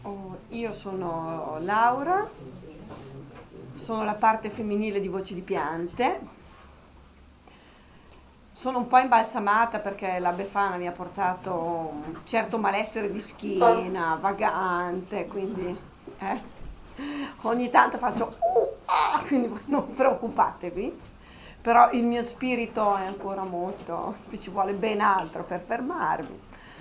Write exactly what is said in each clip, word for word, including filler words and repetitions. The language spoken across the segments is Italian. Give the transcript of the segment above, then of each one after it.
Oh, io sono Laura, sono la parte femminile di Voci di Piante. Sono un po' imbalsamata perché la Befana mi ha portato un certo malessere di schiena, vagante, quindi eh, ogni tanto faccio uh, ah, quindi voi non preoccupatevi, però il mio spirito è ancora molto, ci vuole ben altro per fermarmi.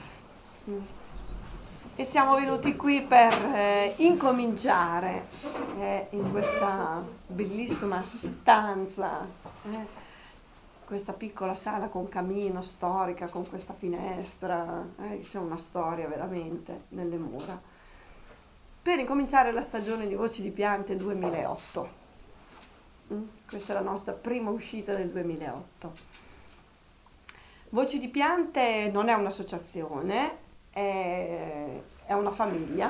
E siamo venuti qui per eh, incominciare eh, in questa bellissima stanza, eh, questa piccola sala con camino storica, con questa finestra, eh, c'è una storia veramente nelle mura, per incominciare la stagione di Voci di Piante duemilaotto. Mm? Questa è la nostra prima uscita del duemilaotto. Voci di Piante non è un'associazione, è, è una famiglia,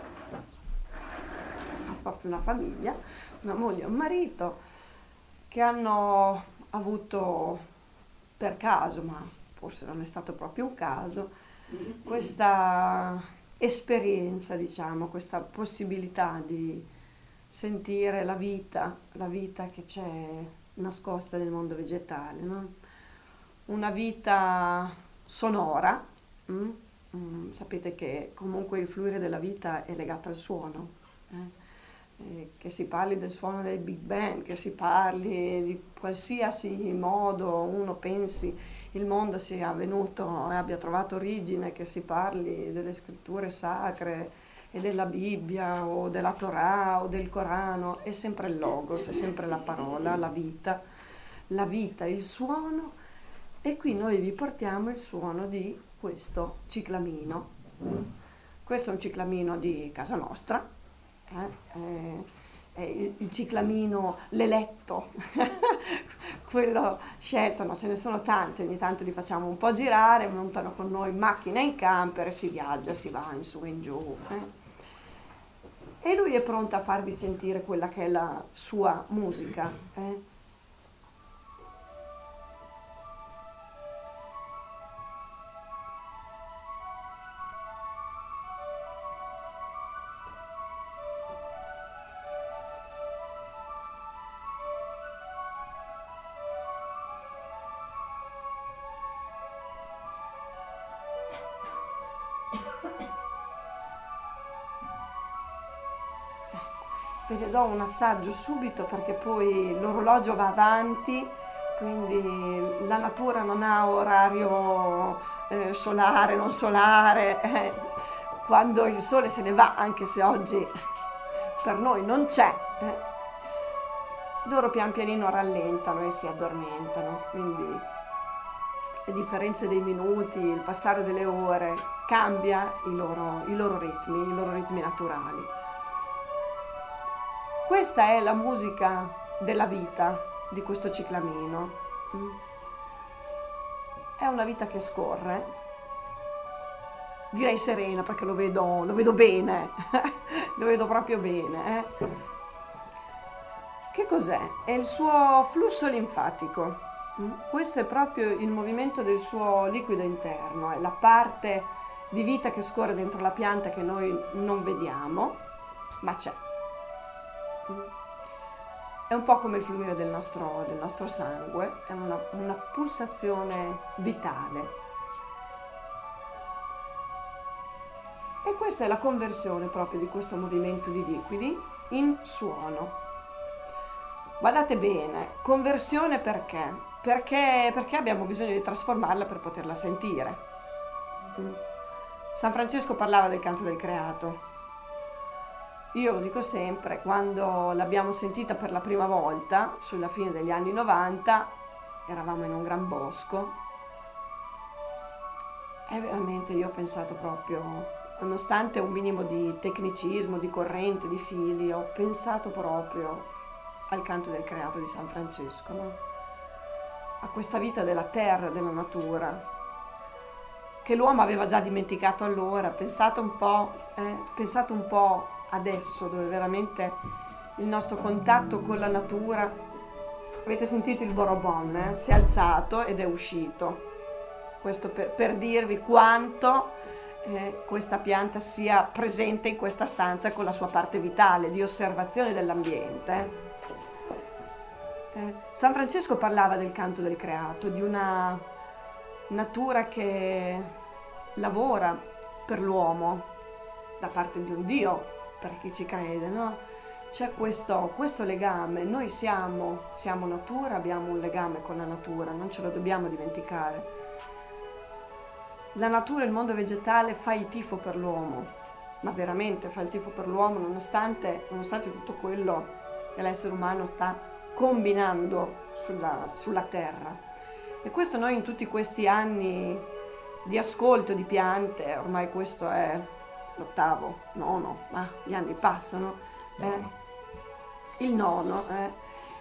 proprio una famiglia, una moglie e un marito che hanno avuto per caso, ma forse non è stato proprio un caso, questa esperienza, diciamo, questa possibilità di sentire la vita, la vita che c'è nascosta nel mondo vegetale, no? Una vita sonora. Mm? Mm, sapete che comunque il fluire della vita è legato al suono, eh? Eh, che si parli del suono del Big Bang, che si parli di qualsiasi modo uno pensi il mondo sia venuto e abbia trovato origine, che si parli delle scritture sacre e della Bibbia o della Torah o del Corano, è sempre il logos, è sempre la parola, la vita, la vita, il suono. E qui noi vi portiamo il suono di questo ciclamino. Questo è un ciclamino di casa nostra, eh? È, è il, il ciclamino, l'eletto, quello scelto, no, ce ne sono tanti, ogni tanto li facciamo un po' girare, montano con noi in macchina in camper e si viaggia, si va in su e in giù. Eh? E lui è pronto a farvi sentire quella che è la sua musica. Eh? Ve ne do un assaggio subito perché poi l'orologio va avanti, quindi la natura non ha orario eh, solare, non solare, eh. Quando il sole se ne va, anche se oggi per noi non c'è, eh, loro pian pianino rallentano e si addormentano, quindi le differenze dei minuti, il passare delle ore cambia i loro, i loro ritmi, i loro ritmi naturali. Questa è la musica della vita di questo ciclamino. È una vita che scorre, direi serena perché lo vedo, lo vedo bene, lo vedo proprio bene. Eh? Che cos'è? È il suo flusso linfatico. Questo è proprio il movimento del suo liquido interno, è la parte di vita che scorre dentro la pianta che noi non vediamo, ma c'è. È un po' come il fluire del nostro, del nostro sangue, è una, una pulsazione vitale. E questa è la conversione proprio di questo movimento di liquidi in suono. Guardate bene, conversione perché? Perché, perché abbiamo bisogno di trasformarla per poterla sentire. San Francesco parlava del canto del creato. Io lo dico sempre, quando l'abbiamo sentita per la prima volta, sulla fine degli anni novanta, eravamo in un gran bosco, e veramente io ho pensato proprio, nonostante un minimo di tecnicismo, di corrente, di fili, ho pensato proprio al canto del creato di San Francesco, no? A questa vita della terra, della natura, che l'uomo aveva già dimenticato allora. Pensate un po', eh, pensate un po' adesso, dove veramente il nostro contatto con la natura, avete sentito il borobon, eh? Si è alzato ed è uscito. Questo per, per dirvi quanto eh, questa pianta sia presente in questa stanza con la sua parte vitale di osservazione dell'ambiente. Eh, San Francesco parlava del canto del creato, di una natura che lavora per l'uomo da parte di un Dio, per chi ci crede, no? C'è questo, questo legame, noi siamo, siamo natura, abbiamo un legame con la natura, non ce lo dobbiamo dimenticare. La natura, il mondo vegetale fa il tifo per l'uomo, ma veramente fa il tifo per l'uomo nonostante, nonostante tutto quello che l'essere umano sta combinando sulla, sulla terra. E questo noi in tutti questi anni di ascolto di piante, ormai questo è l'ottavo, nono, ma gli anni passano, eh, il nono, eh,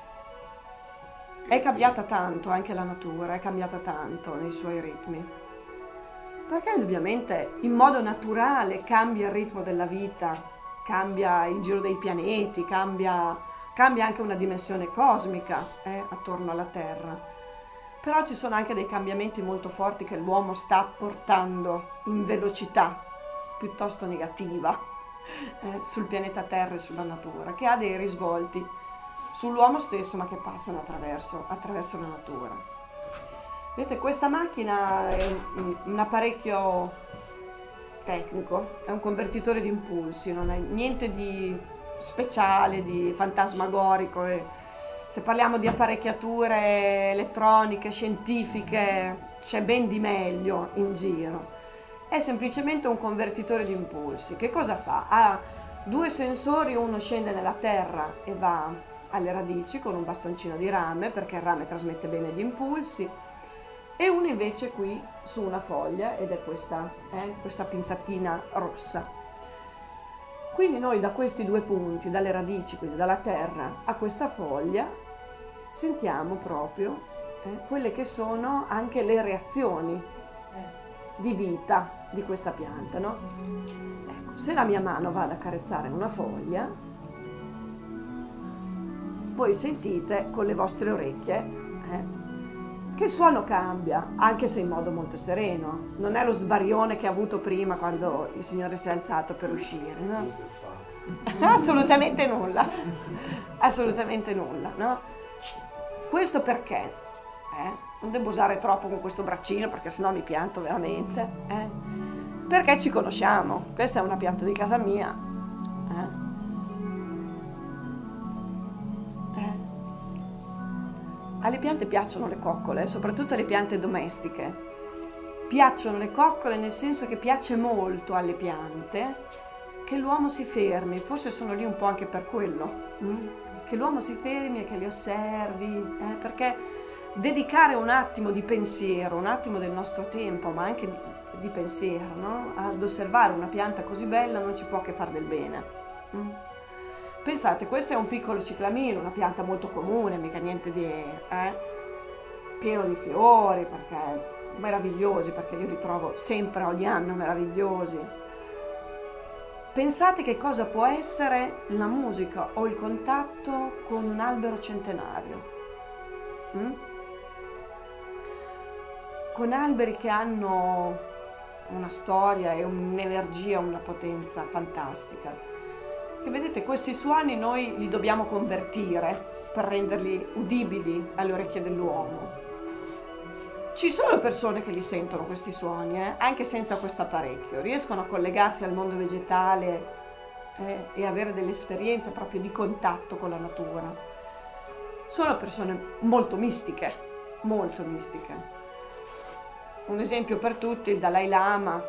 è cambiata tanto anche la natura, è cambiata tanto nei suoi ritmi. Perché indubbiamente in modo naturale cambia il ritmo della vita, cambia il giro dei pianeti, cambia, cambia anche una dimensione cosmica eh, attorno alla Terra. Però ci sono anche dei cambiamenti molto forti che l'uomo sta portando in velocità piuttosto negativa eh, sul pianeta Terra e sulla natura, che ha dei risvolti sull'uomo stesso ma che passano attraverso, attraverso la natura. Vedete, questa macchina è un apparecchio tecnico, è un convertitore di impulsi, non è niente di speciale, di fantasmagorico. E se parliamo di apparecchiature elettroniche, scientifiche, c'è ben di meglio in giro. È semplicemente un convertitore di impulsi. Che cosa fa? Ha due sensori, uno scende nella terra e va alle radici con un bastoncino di rame, perché il rame trasmette bene gli impulsi, e uno invece qui su una foglia, ed è questa, eh, questa pinzatina rossa. Quindi noi da questi due punti, dalle radici, quindi dalla terra a questa foglia, sentiamo proprio eh, quelle che sono anche le reazioni di vita di questa pianta, no? Ecco, se la mia mano va ad accarezzare una foglia, voi sentite con le vostre orecchie eh, che il suono cambia, anche se in modo molto sereno. Non è lo svarione che ha avuto prima quando il Signore si è alzato per uscire, no? Assolutamente nulla, assolutamente nulla, no? Questo perché? Eh? Non devo usare troppo con questo braccino perché sennò mi pianto veramente. Eh? Perché ci conosciamo, questa è una pianta di casa mia. Eh? Alle piante piacciono le coccole, soprattutto le piante domestiche. Piacciono le coccole nel senso che piace molto alle piante che l'uomo si fermi, forse sono lì un po' anche per quello, hm? Che l'uomo si fermi e che li osservi, eh? Perché dedicare un attimo di pensiero, un attimo del nostro tempo, ma anche di, di pensiero, no? Ad osservare una pianta così bella non ci può che far del bene. Hm? Pensate, questo è un piccolo ciclamino, una pianta molto comune, mica niente di... Eh, pieno di fiori, perché meravigliosi, perché io li trovo sempre, ogni anno, meravigliosi. Pensate che cosa può essere la musica o il contatto con un albero centenario. Mm? Con alberi che hanno una storia e un'energia, una potenza fantastica. Che vedete, questi suoni noi li dobbiamo convertire per renderli udibili alle orecchie dell'uomo. Ci sono persone che li sentono questi suoni, eh? Anche senza questo apparecchio, riescono a collegarsi al mondo vegetale eh, e avere delle esperienze proprio di contatto con la natura. Sono persone molto mistiche, molto mistiche. Un esempio per tutti, il Dalai Lama.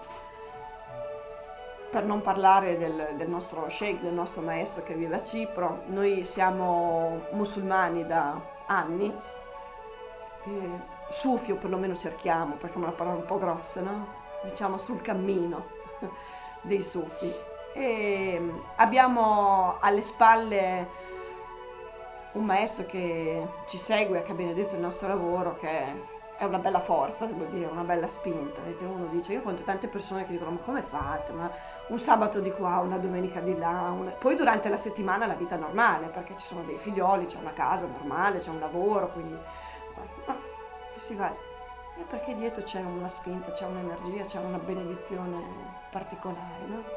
Per non parlare del, del nostro sheikh, del nostro maestro che vive a Cipro. Noi siamo musulmani da anni, e sufi o perlomeno cerchiamo, perché è una parola un po' grossa, no? Diciamo sul cammino dei sufi. E abbiamo alle spalle un maestro che ci segue, che ha benedetto il nostro lavoro, che è una bella forza, devo dire, una bella spinta. Uno dice, io conto tante persone che dicono, ma come fate? Ma un sabato di qua, una domenica di là, una... poi durante la settimana la vita normale, perché ci sono dei figlioli, c'è una casa normale, c'è un lavoro, quindi no, si va È perché dietro c'è una spinta, c'è un'energia, c'è una benedizione particolare, no?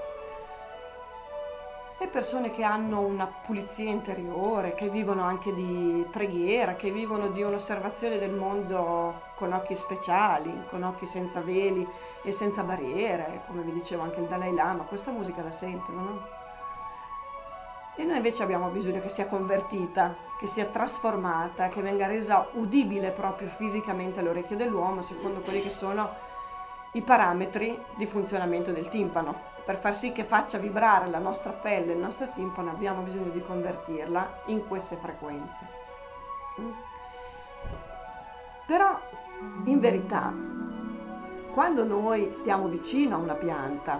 E persone che hanno una pulizia interiore, che vivono anche di preghiera, che vivono di un'osservazione del mondo con occhi speciali, con occhi senza veli e senza barriere, come vi dicevo anche il Dalai Lama, questa musica la sentono, no? E noi invece abbiamo bisogno che sia convertita, che sia trasformata, che venga resa udibile proprio fisicamente all'orecchio dell'uomo, secondo quelli che sono i parametri di funzionamento del timpano. Per far sì che faccia vibrare la nostra pelle, il nostro timpano, abbiamo bisogno di convertirla in queste frequenze. Però, in verità, quando noi stiamo vicino a una pianta,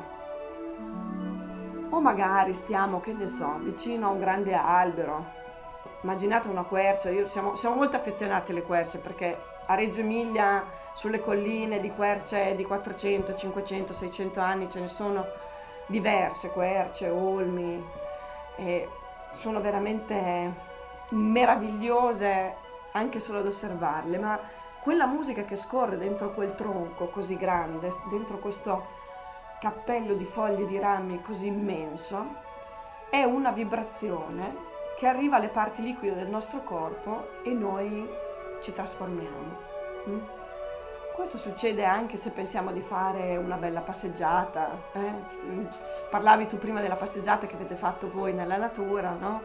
o magari stiamo, che ne so, vicino a un grande albero, immaginate una quercia, io siamo, siamo molto affezionati alle querce perché a Reggio Emilia, sulle colline di querce di quattrocento, cinquecento, seicento anni ce ne sono diverse querce, olmi, e sono veramente meravigliose anche solo ad osservarle, ma quella musica che scorre dentro quel tronco così grande, dentro questo cappello di foglie e di rami così immenso, è una vibrazione che arriva alle parti liquide del nostro corpo e noi ci trasformiamo. Mm? Questo succede anche se pensiamo di fare una bella passeggiata. Eh? Parlavi tu prima della passeggiata che avete fatto voi nella natura, no?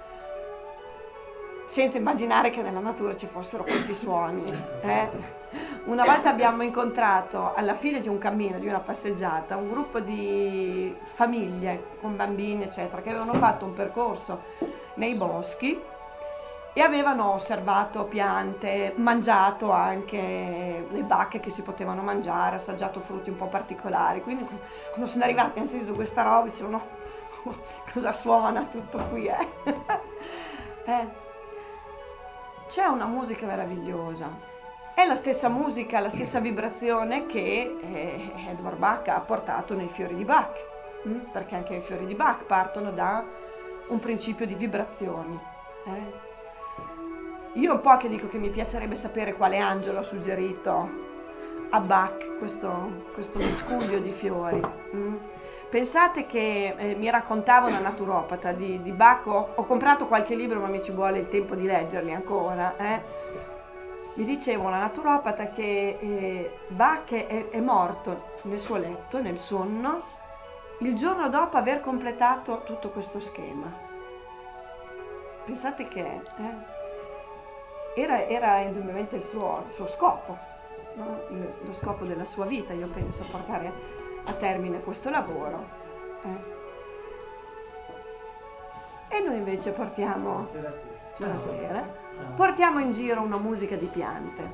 Senza immaginare che nella natura ci fossero questi suoni. Eh? Una volta abbiamo incontrato alla fine di un cammino, di una passeggiata, un gruppo di famiglie con bambini, eccetera, che avevano fatto un percorso nei boschi e avevano osservato piante, mangiato anche le bacche che si potevano mangiare, assaggiato frutti un po' particolari. Quindi quando sono arrivati hanno sentito questa roba, dicevano oh, cosa suona tutto qui, eh? eh. C'è una musica meravigliosa, è la stessa musica, la stessa vibrazione che eh, Edward Bach ha portato nei fiori di Bach, hm? Perché anche i fiori di Bach partono da un principio di vibrazioni. Eh? Io un po' che dico che mi piacerebbe sapere quale angelo ha suggerito a Bach questo, questo miscuglio di fiori. Mm? Pensate che eh, mi raccontava una naturopata di, di Bach, ho, ho comprato qualche libro ma mi ci vuole il tempo di leggerli ancora. Eh? Mi diceva una naturopata che eh, Bach è, è morto nel suo letto, nel sonno, il giorno dopo aver completato tutto questo schema. Pensate che... Eh? Era, era indubbiamente il suo, il suo scopo, no? Lo scopo della sua vita, io penso, portare a termine questo lavoro. Eh? E noi invece portiamo, buonasera, portiamo in giro una musica di piante.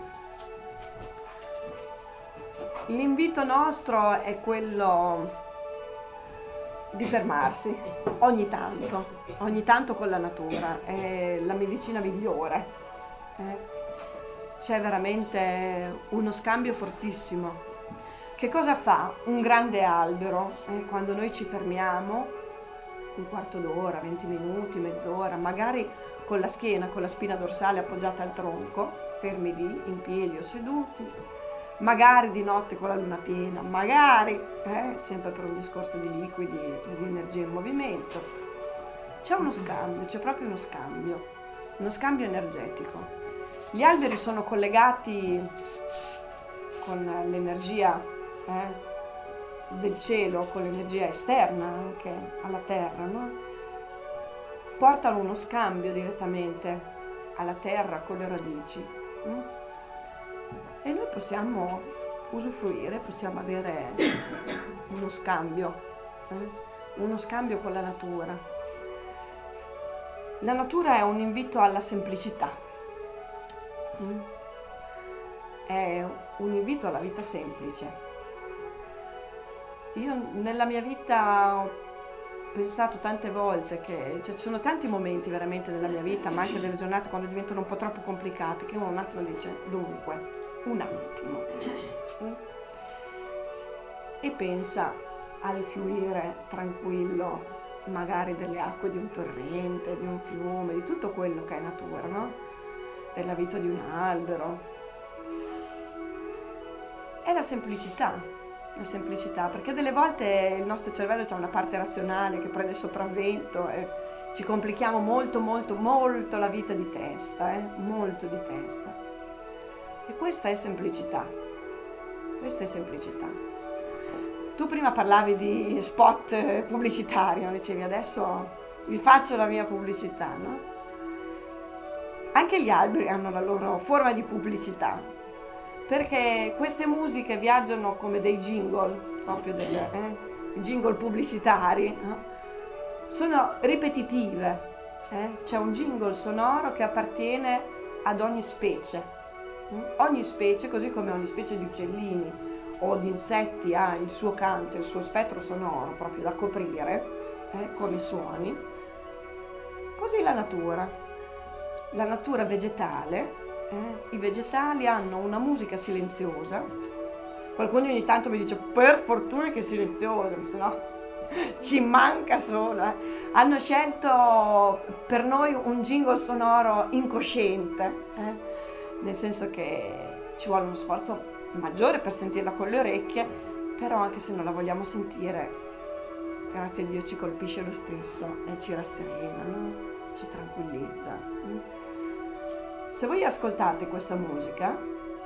L'invito nostro è quello di fermarsi ogni tanto, ogni tanto con la natura, è la medicina migliore. Eh, c'è veramente uno scambio fortissimo. Che cosa fa un grande albero? Eh, quando noi ci fermiamo un quarto d'ora, venti minuti, mezz'ora, magari con la schiena, con la spina dorsale appoggiata al tronco, fermi lì, in piedi o seduti, magari di notte con la luna piena, magari, eh, sempre per un discorso di liquidi e di energia in movimento. C'è uno scambio, c'è proprio uno scambio, uno scambio energetico. Gli alberi sono collegati con l'energia eh, del cielo, con l'energia esterna anche alla terra, no? Portano uno scambio direttamente alla terra con le radici. No? E noi possiamo usufruire, possiamo avere uno scambio, eh? uno scambio con la natura. La natura è un invito alla semplicità. Mm. È un invito alla vita semplice. Io nella mia vita ho pensato tante volte che cioè, ci sono tanti momenti veramente della mia vita, ma anche delle giornate quando diventano un po' troppo complicate, che uno un attimo dice dunque, un attimo, mm? e pensa al fluire tranquillo magari delle acque di un torrente, di un fiume, di tutto quello che è natura, no? Della vita di un albero. è la semplicità, la semplicità, perché delle volte il nostro cervello c'ha una parte razionale che prende sopravvento e ci complichiamo molto, molto, molto la vita di testa, eh? molto di testa. E questa è semplicità, questa è semplicità. Tu prima parlavi di spot pubblicitario, dicevi adesso vi faccio la mia pubblicità, no? Anche gli alberi hanno la loro forma di pubblicità, perché queste musiche viaggiano come dei jingle, proprio dei eh, jingle pubblicitari, no? Sono ripetitive, eh? C'è un jingle sonoro che appartiene ad ogni specie, mm? Ogni specie, così come ogni specie di uccellini o di insetti ha il suo canto, il suo spettro sonoro proprio da coprire eh, con i suoni, così la natura, la natura vegetale, eh? I vegetali hanno una musica silenziosa. Qualcuno ogni tanto mi dice per fortuna che è silenziosa, se no ci manca solo. Eh. Hanno scelto per noi un jingle sonoro incosciente, eh? Nel senso che ci vuole uno sforzo maggiore per sentirla con le orecchie, però anche se non la vogliamo sentire, grazie a Dio ci colpisce lo stesso e ci rasserena, no? Ci tranquillizza. Eh? Se voi ascoltate questa musica,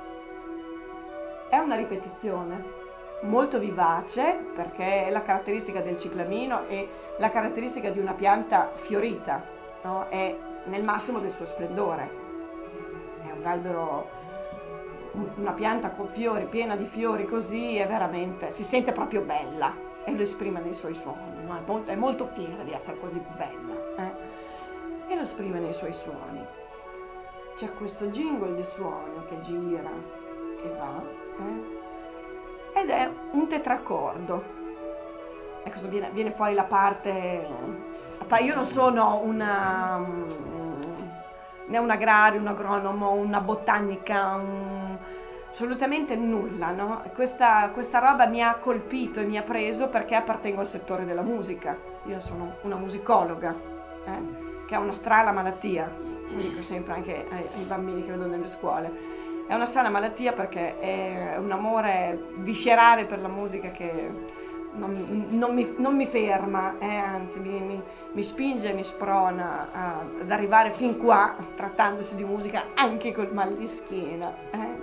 è una ripetizione molto vivace, perché è la caratteristica del ciclamino e la caratteristica di una pianta fiorita, no? È nel massimo del suo splendore. È un albero, una pianta con fiori, piena di fiori, così è veramente, si sente proprio bella e lo esprime nei suoi suoni, no? È, molto, è molto fiera di essere così bella, eh? E lo esprime nei suoi suoni. C'è questo jingle di suoni che gira e va, eh? Ed è un tetracordo. Ecco, viene, viene fuori la parte. Io non sono una né un agrario, un agronomo, una botanica, un, assolutamente nulla, no? Questa, questa roba mi ha colpito e mi ha preso perché appartengo al settore della musica. Io sono una musicologa, eh? Che ha una strana malattia, lo dico sempre anche ai, ai bambini che vedo nelle scuole. È una strana malattia perché è un amore viscerale per la musica che non, non, mi, non mi ferma, eh, anzi mi, mi, mi spinge, mi sprona a, ad arrivare fin qua, trattandosi di musica anche col mal di schiena. Eh.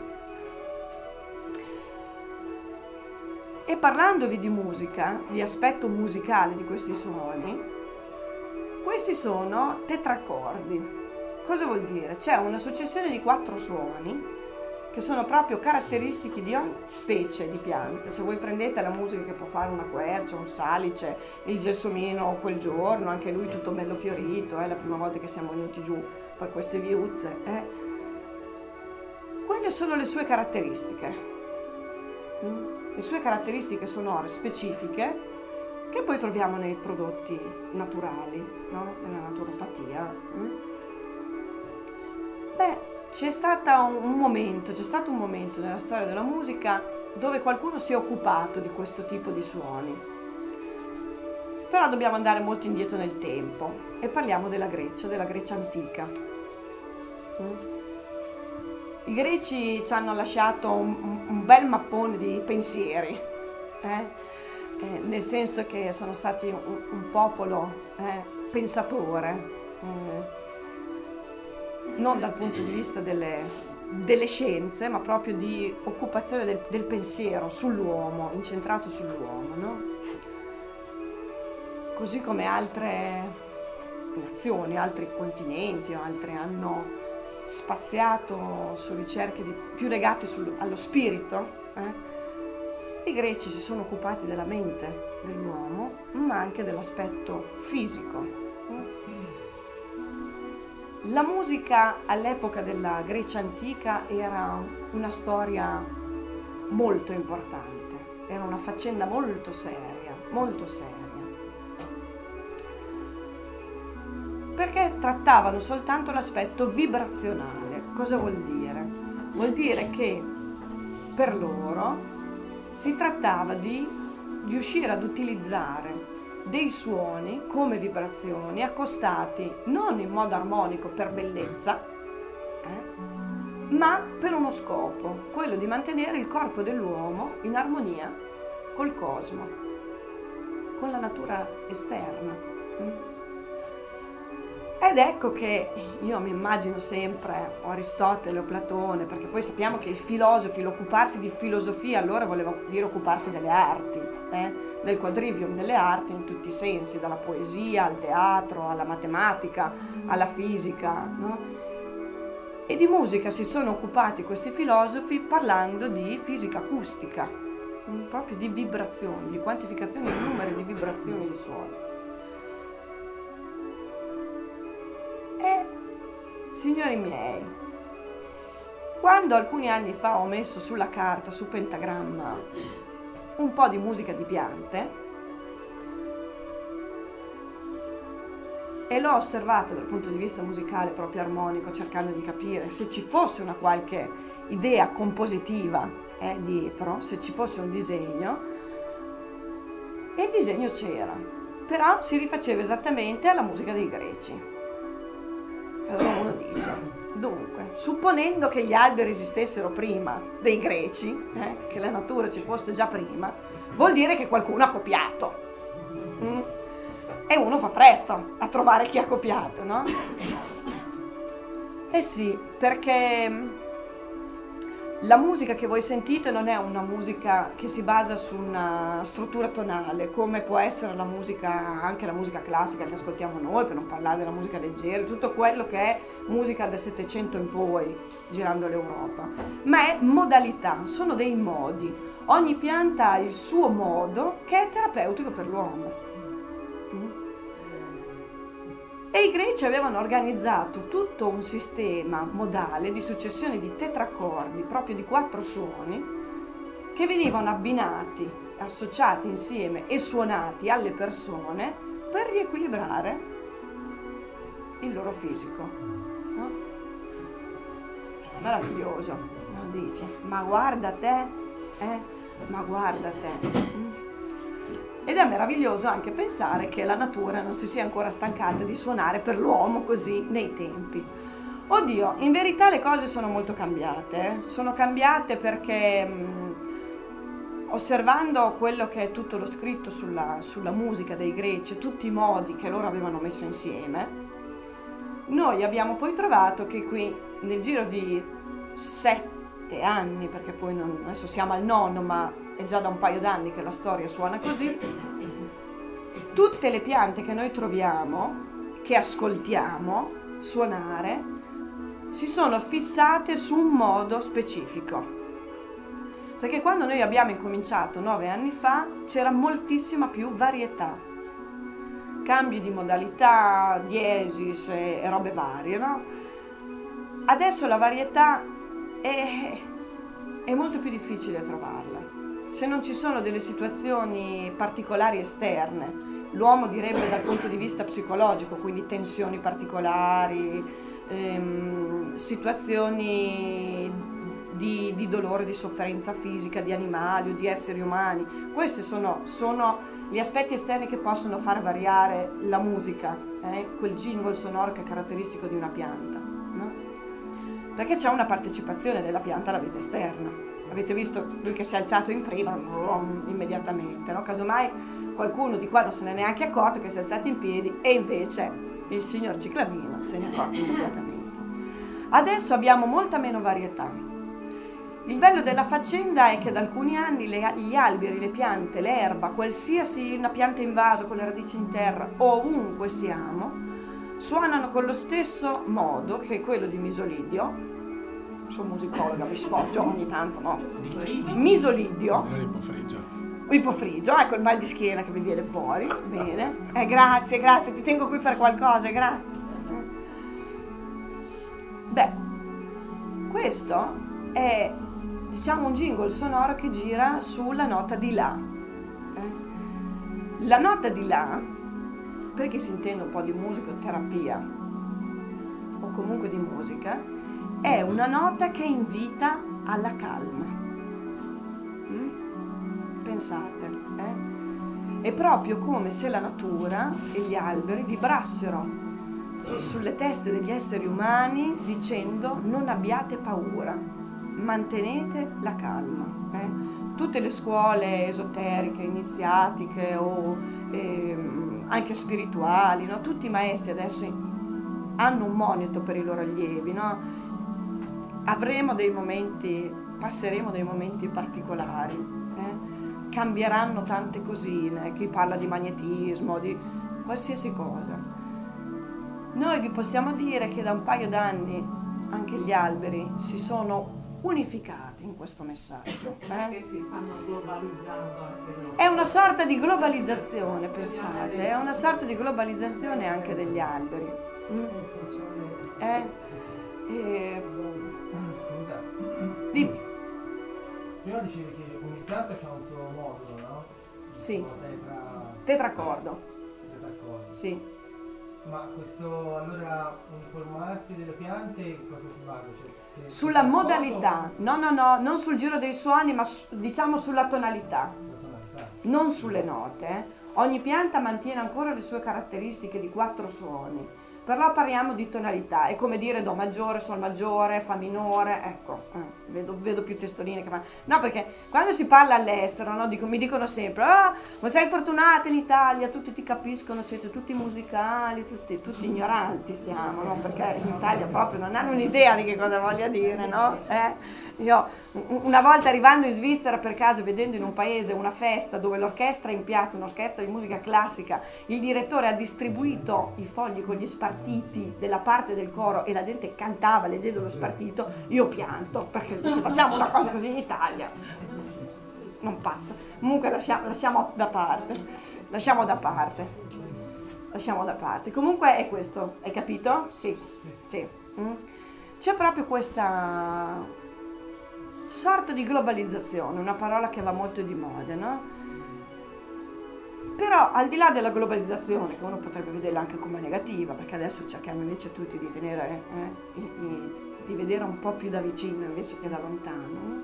E parlandovi di musica, di aspetto musicale di questi suoni, questi sono tetracordi. Cosa vuol dire? C'è una successione di quattro suoni che sono proprio caratteristiche di ogni specie di piante. Se voi prendete la musica che può fare una quercia, un salice, il gelsomino quel giorno, anche lui tutto bello fiorito, è eh, la prima volta che siamo venuti giù per queste viuzze, eh. Quelle sono le sue caratteristiche, mm? Le sue caratteristiche sonore specifiche che poi troviamo nei prodotti naturali, no? Nella naturopatia. Mm? Beh, C'è stato un momento, c'è stato un momento nella storia della musica dove qualcuno si è occupato di questo tipo di suoni. Però dobbiamo andare molto indietro nel tempo e parliamo della Grecia, della Grecia antica. I greci ci hanno lasciato un, un bel mappone di pensieri, eh? Eh, nel senso che sono stati un, un popolo eh, pensatore. Eh, non dal punto di vista delle, delle scienze, ma proprio di occupazione del, del pensiero sull'uomo, incentrato sull'uomo, no? Così come altre nazioni, altri continenti, altri hanno spaziato su ricerche di, più legate sul, allo spirito, eh? I greci si sono occupati della mente dell'uomo, ma anche dell'aspetto fisico. La musica all'epoca della Grecia antica era una storia molto importante, era una faccenda molto seria, molto seria, perché trattavano soltanto l'aspetto vibrazionale. Cosa vuol dire? Vuol dire che per loro si trattava di riuscire ad utilizzare dei suoni come vibrazioni accostati non in modo armonico per bellezza, eh, ma per uno scopo, quello di mantenere il corpo dell'uomo in armonia col cosmo, con la natura esterna. Ed ecco che io mi immagino sempre o Aristotele o Platone, perché poi sappiamo che i filosofi, l'occuparsi di filosofia allora voleva dire occuparsi delle arti, eh? del quadrivium delle arti in tutti i sensi, dalla poesia al teatro, alla matematica, alla fisica, no? E di musica si sono occupati questi filosofi parlando di fisica acustica, proprio di vibrazioni, di quantificazione di numeri di vibrazioni di suono. E, signori miei, quando alcuni anni fa ho messo sulla carta, su Pentagramma, un po' di musica di piante e l'ho osservata dal punto di vista musicale, proprio armonico, cercando di capire se ci fosse una qualche idea compositiva eh, dietro, se ci fosse un disegno, e il disegno c'era, però si rifaceva esattamente alla musica dei greci. Allora uno dice, dunque, supponendo che gli alberi esistessero prima dei greci, eh, che la natura ci fosse già prima, vuol dire che qualcuno ha copiato. Mm? E uno fa presto a trovare chi ha copiato, no? Eh sì, perché la musica che voi sentite non è una musica che si basa su una struttura tonale, come può essere la musica, anche la musica classica che ascoltiamo noi, per non parlare della musica leggera, tutto quello che è musica del Settecento in poi, girando l'Europa. Ma è modalità, sono dei modi. Ogni pianta ha il suo modo che è terapeutico per l'uomo. E i greci avevano organizzato tutto un sistema modale di successione di tetracordi, proprio di quattro suoni, che venivano abbinati, associati insieme e suonati alle persone per riequilibrare il loro fisico. No? È meraviglioso, no? Dice, ma guarda te, eh? ma guarda te. Ed è meraviglioso anche pensare che la natura non si sia ancora stancata di suonare per l'uomo così nei tempi. Oddio, in verità le cose sono molto cambiate. Eh? Sono cambiate perché mh, osservando quello che è tutto lo scritto sulla, sulla musica dei greci, tutti i modi che loro avevano messo insieme, noi abbiamo poi trovato che qui nel giro di sette anni, perché poi non, adesso siamo al nono, ma è già da un paio d'anni che la storia suona così, tutte le piante che noi troviamo, che ascoltiamo suonare, si sono fissate su un modo specifico. Perché quando noi abbiamo incominciato nove anni fa c'era moltissima più varietà, cambi di modalità, diesis e, e robe varie, no? Adesso la varietà è, è molto più difficile trovarla. Se non ci sono delle situazioni particolari esterne, l'uomo direbbe dal punto di vista psicologico, quindi tensioni particolari, ehm, situazioni di, di dolore, di sofferenza fisica, di animali o di esseri umani, questi sono, sono gli aspetti esterni che possono far variare la musica, eh? quel jingle sonoro che è caratteristico di una pianta, no? Perché c'è una partecipazione della pianta alla vita esterna. Avete visto lui che si è alzato in prima, immediatamente, no? Casomai qualcuno di qua non se ne è neanche accorto che si è alzato in piedi e invece il signor Ciclamino se ne è accorto immediatamente. Adesso abbiamo molta meno varietà. Il bello della faccenda è che da alcuni anni le, gli alberi, le piante, l'erba, qualsiasi una pianta in vaso con le radici in terra, ovunque siamo, suonano con lo stesso modo che è quello di Misolidio. Sono musicologa, mi sfoggio ogni tanto, no? Di chi? Misolidio. L'ipofrigio. L'ipofrigio, ecco il mal di schiena che mi viene fuori. Bene. Eh, grazie, grazie, ti tengo qui per qualcosa, grazie. Beh, questo è, diciamo, un jingle sonoro che gira sulla nota di La. Eh? La nota di La, perché si intende un po' di musicoterapia o comunque di musica, è una nota che invita alla calma. Mm? Pensate, eh? È proprio come se la natura e gli alberi vibrassero sulle teste degli esseri umani dicendo non abbiate paura, mantenete la calma. Eh? Tutte le scuole esoteriche, iniziatiche o eh, anche spirituali, no? Tutti i maestri adesso hanno un monito per i loro allievi, no? Avremo dei momenti, passeremo dei momenti particolari, eh? Cambieranno tante cosine, chi parla di magnetismo, di qualsiasi cosa. Noi vi possiamo dire che da un paio d'anni anche gli alberi si sono unificati in questo messaggio. Perché eh? si stanno globalizzando anche loro. È una sorta di globalizzazione, pensate, è una sorta di globalizzazione anche degli alberi. Mm? Eh? Eh, Scusa. Dimmi. Prima dicevi che ogni pianta c'ha un suo modulo, no? Sì. Tetra... Tetracordo. Tetracordo. Sì. Ma questo allora uniformarsi delle piante cosa si basa? Cioè, sulla modalità, no no no, non sul giro dei suoni, ma su, diciamo sulla tonalità, tonalità, non sulle note. Eh. Ogni pianta mantiene ancora le sue caratteristiche di quattro suoni, però parliamo di tonalità, è come dire do maggiore, sol maggiore, fa minore, ecco, eh, vedo, vedo più testoline che fa. No, perché quando si parla all'estero, no, dico, mi dicono sempre, ah, ma sei fortunata in Italia, tutti ti capiscono, siete tutti musicali, tutti, tutti ignoranti siamo, no? Perché in Italia proprio non hanno un'idea di che cosa voglia dire, no? Eh? Io una volta arrivando in Svizzera per caso, vedendo in un paese una festa dove l'orchestra in piazza, un'orchestra di musica classica, il direttore ha distribuito i fogli con gli spartiti della parte del coro e la gente cantava leggendo lo spartito, io pianto, perché se facciamo una cosa così in Italia non passa. Comunque lasciamo, lasciamo da parte, lasciamo da parte, lasciamo da parte. Comunque è questo, hai capito? Sì, sì. Mm. C'è proprio questa sorta di globalizzazione, una parola che va molto di moda, no? Però al di là della globalizzazione, che uno potrebbe vederla anche come negativa, perché adesso cerchiamo invece tutti di tenere, eh, e, e, di vedere un po' più da vicino invece che da lontano, no?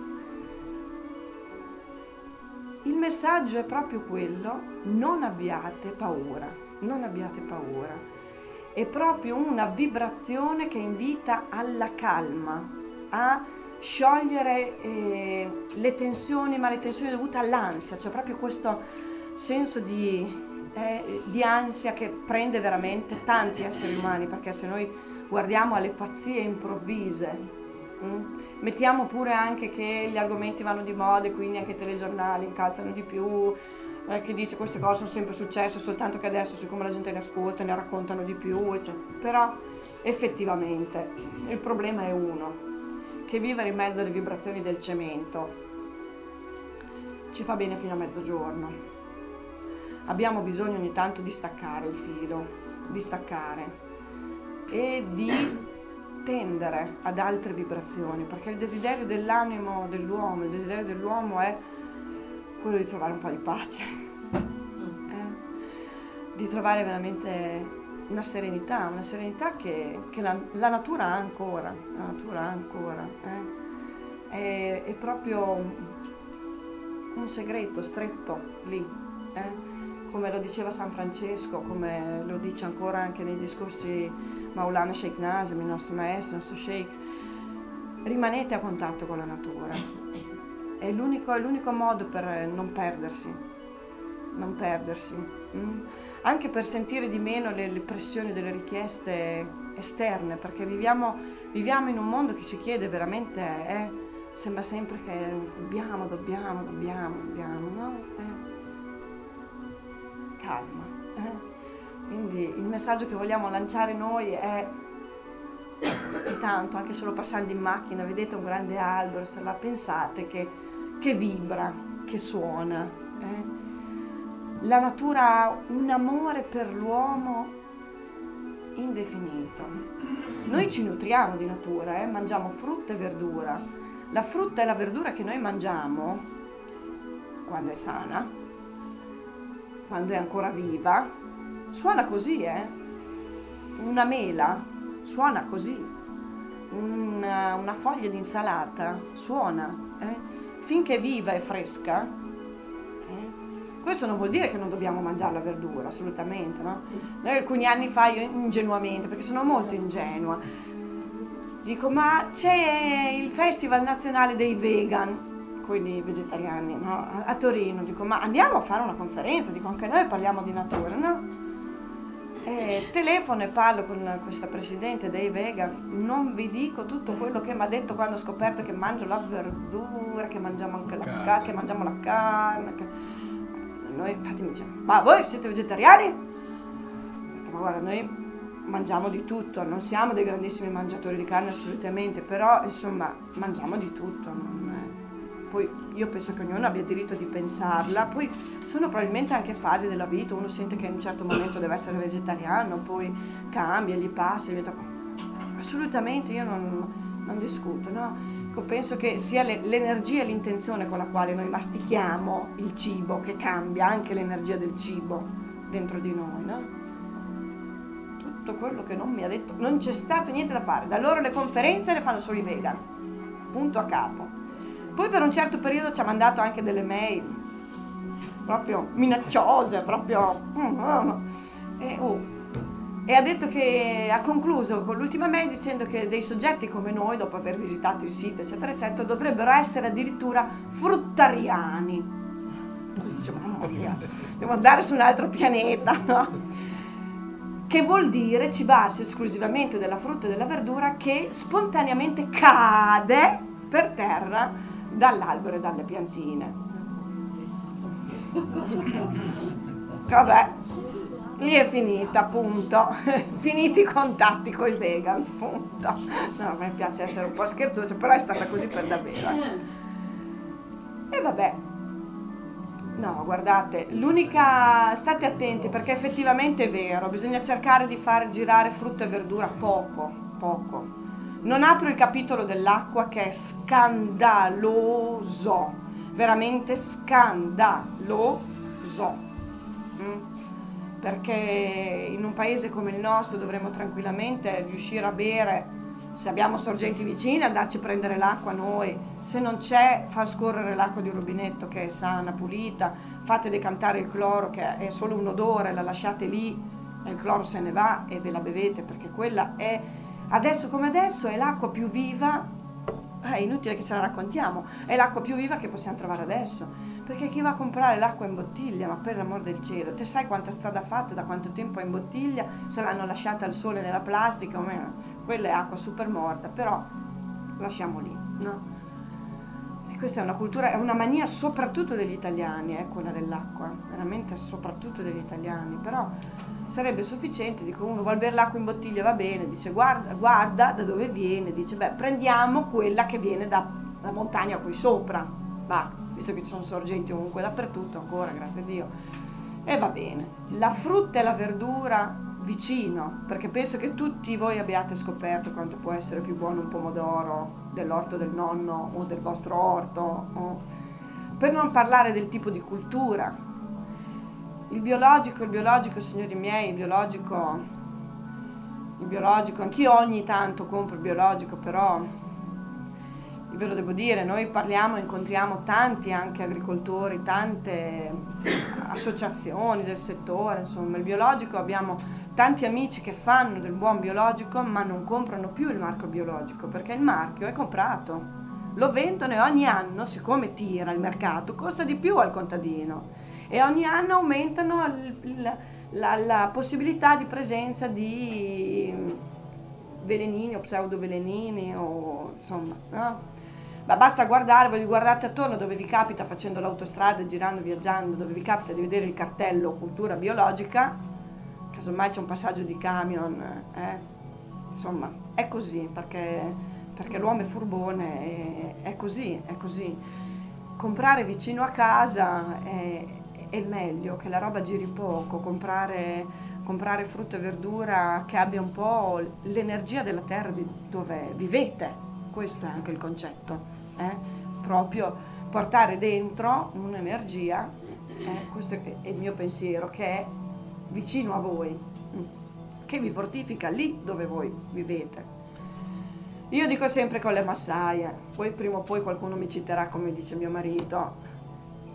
Il messaggio è proprio quello, non abbiate paura, non abbiate paura. È proprio una vibrazione che invita alla calma, a sciogliere eh, le tensioni, ma le tensioni dovute all'ansia, cioè proprio questo senso di, eh, di ansia che prende veramente tanti esseri umani, perché se noi guardiamo alle pazzie improvvise, mh, mettiamo pure anche che gli argomenti vanno di moda e quindi anche i telegiornali incalzano di più, eh, che dice queste cose sono sempre successe, soltanto che adesso siccome la gente ne ascolta ne raccontano di più, eccetera. Però effettivamente il problema è uno, che vivere in mezzo alle vibrazioni del cemento ci fa bene fino a mezzogiorno. Abbiamo bisogno ogni tanto di staccare il filo, di staccare e di tendere ad altre vibrazioni, perché il desiderio dell'animo dell'uomo, il desiderio dell'uomo è quello di trovare un po' di pace, eh? Di trovare veramente una serenità, una serenità che, che la, la natura ha ancora, la natura ha ancora, eh? è, è proprio un, un segreto stretto lì, eh? Come lo diceva San Francesco, come lo dice ancora anche nei discorsi Maulana Sheikh Nazim, il nostro maestro, il nostro Sheikh, rimanete a contatto con la natura, è l'unico, è l'unico modo per non perdersi, non perdersi. Mm? Anche per sentire di meno le, le pressioni delle richieste esterne, perché viviamo, viviamo in un mondo che ci chiede veramente, eh, sembra sempre che dobbiamo, dobbiamo, dobbiamo, dobbiamo, no? Eh. Calma. Eh. Quindi il messaggio che vogliamo lanciare noi è, intanto, anche solo passando in macchina, vedete un grande albero, se la pensate che, che vibra, che suona, eh. La natura ha un amore per l'uomo indefinito. Noi ci nutriamo di natura, eh? Mangiamo frutta e verdura. La frutta e la verdura che noi mangiamo, quando è sana, quando è ancora viva, suona così, eh? Una mela suona così, una, una foglia di insalata suona, eh? Finché è viva e fresca, Questo non vuol dire che non dobbiamo mangiare la verdura, assolutamente, no? Noi alcuni anni fa, io ingenuamente, perché sono molto ingenua, dico, ma c'è il Festival Nazionale dei Vegan, quindi vegetariani, no? a, a Torino, dico, ma andiamo a fare una conferenza, dico, anche noi parliamo di natura, no? E telefono e parlo con questa presidente dei vegan, non vi dico tutto quello che mi ha detto quando ho scoperto che mangio la verdura, che mangiamo anche la carne, che mangiamo la carne. Che... Noi infatti mi dicevano, ma voi siete vegetariani? Ho detto, ma guarda, noi mangiamo di tutto, non siamo dei grandissimi mangiatori di carne assolutamente, però insomma mangiamo di tutto. Non è... Poi io penso che ognuno abbia diritto di pensarla, poi sono probabilmente anche fasi della vita, uno sente che in un certo momento deve essere vegetariano, poi cambia, gli passa, diventa... assolutamente io non, non discuto, no? Ecco, penso che sia le, l'energia e l'intenzione con la quale noi mastichiamo il cibo che cambia anche l'energia del cibo dentro di noi, no? Tutto quello che non mi ha detto, non c'è stato niente da fare, da loro le conferenze le fanno solo i vegan, punto a capo. Poi per un certo periodo ci ha mandato anche delle mail, proprio minacciose, proprio... E, oh. e ha detto che ha concluso con l'ultima mail dicendo che dei soggetti come noi, dopo aver visitato il sito, eccetera, eccetera, dovrebbero essere addirittura fruttariani. Dice, mamma mia, devo andare su un altro pianeta, no? Che vuol dire cibarsi esclusivamente della frutta e della verdura che spontaneamente cade per terra dall'albero e dalle piantine. Vabbè, lì è finita, appunto. Finiti i contatti con i vegan, appunto. No, a me piace essere un po' scherzosa, però è stata così per davvero. E vabbè. No, guardate, l'unica... state attenti perché effettivamente è vero, bisogna cercare di far girare frutta e verdura poco, poco. Non apro il capitolo dell'acqua che è scandaloso, veramente scandaloso, mm? Perché in un paese come il nostro dovremmo tranquillamente riuscire a bere, se abbiamo sorgenti vicine, andarci a prendere l'acqua noi, se non c'è far scorrere l'acqua di un rubinetto che è sana, pulita, fate decantare il cloro che è solo un odore, la lasciate lì e il cloro se ne va e ve la bevete perché quella è... Adesso come adesso è l'acqua più viva, è inutile che ce la raccontiamo, è l'acqua più viva che possiamo trovare adesso, perché chi va a comprare l'acqua in bottiglia, ma per l'amor del cielo, te sai quanta strada ha fatto, da quanto tempo è in bottiglia, se l'hanno lasciata al sole nella plastica o meno, quella è acqua super morta, però lasciamo lì, no? E questa è una cultura, è una mania soprattutto degli italiani, eh, quella dell'acqua, veramente soprattutto degli italiani, però... sarebbe sufficiente, dico, uno vuol bere l'acqua in bottiglia, va bene, dice guarda, guarda da dove viene, dice beh prendiamo quella che viene da, da montagna qui sopra, va, visto che ci sono sorgenti ovunque dappertutto ancora, grazie a Dio, e va bene. La frutta e la verdura vicino, perché penso che tutti voi abbiate scoperto quanto può essere più buono un pomodoro dell'orto del nonno o del vostro orto, o, per non parlare del tipo di cultura. Il biologico, il biologico, signori miei, il biologico, il biologico, anch'io ogni tanto compro il biologico, però ve lo devo dire, noi parliamo, incontriamo tanti anche agricoltori, tante associazioni del settore, insomma, il biologico, abbiamo tanti amici che fanno del buon biologico ma non comprano più il marchio biologico perché il marchio è comprato, lo vendono e ogni anno, siccome tira il mercato, costa di più al contadino. E ogni anno aumentano il, il, la, la possibilità di presenza di velenini o pseudovelenini o insomma, no? Ma basta guardare, voi guardate attorno dove vi capita facendo l'autostrada, girando, viaggiando, dove vi capita di vedere il cartello cultura biologica, casomai c'è un passaggio di camion, eh? Insomma, è così, perché, perché l'uomo è furbone, è, è così, è così. Comprare vicino a casa è... è il meglio, che la roba giri poco, comprare, comprare frutta e verdura che abbia un po' l'energia della terra di dove vivete, questo è anche il concetto, eh? Proprio portare dentro un'energia, eh? Questo è il mio pensiero, che è vicino a voi, che vi fortifica lì dove voi vivete. Io dico sempre con le massaie, poi prima o poi qualcuno mi citerà come dice mio marito,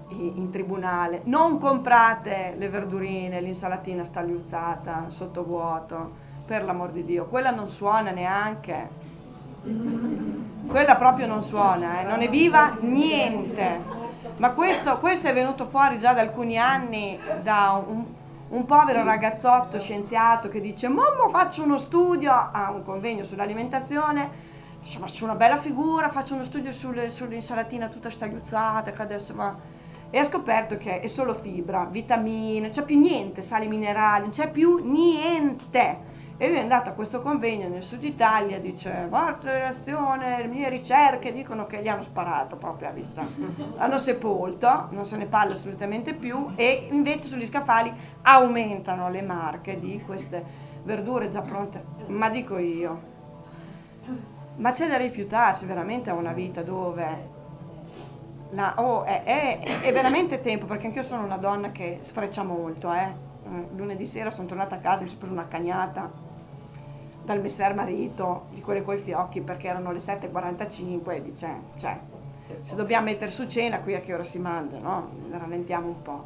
in tribunale, non comprate le verdurine, l'insalatina stagliuzzata, sottovuoto, per l'amor di Dio, quella non suona neanche, quella proprio non suona, eh? Non è viva niente, ma questo, questo è venuto fuori già da alcuni anni da un, un povero ragazzotto scienziato che dice: mamma, faccio uno studio a un convegno sull'alimentazione, faccio una bella figura, faccio uno studio sulle, sull'insalatina tutta stagliuzzata che adesso va... E ha scoperto che è solo fibra, vitamine, non c'è più niente, sali minerali, non c'è più niente. E lui è andato a questo convegno nel sud Italia e dice: guarda, relazione, le mie ricerche dicono che gli hanno sparato proprio a vista. Hanno sepolto, non se ne parla assolutamente più, e invece sugli scaffali aumentano le marche di queste verdure già pronte. Ma dico io, ma c'è da rifiutarsi veramente a una vita dove... La, oh, è, è, è veramente tempo, perché anch'io sono una donna che sfreccia molto, eh. Lunedì sera sono tornata a casa, mi sono presa una cagnata dal messer marito, di quelle coi fiocchi, perché erano le sette e quarantacinque, e dice, cioè, se dobbiamo mettere su cena, qui a che ora si mangia, no? Rallentiamo un po'.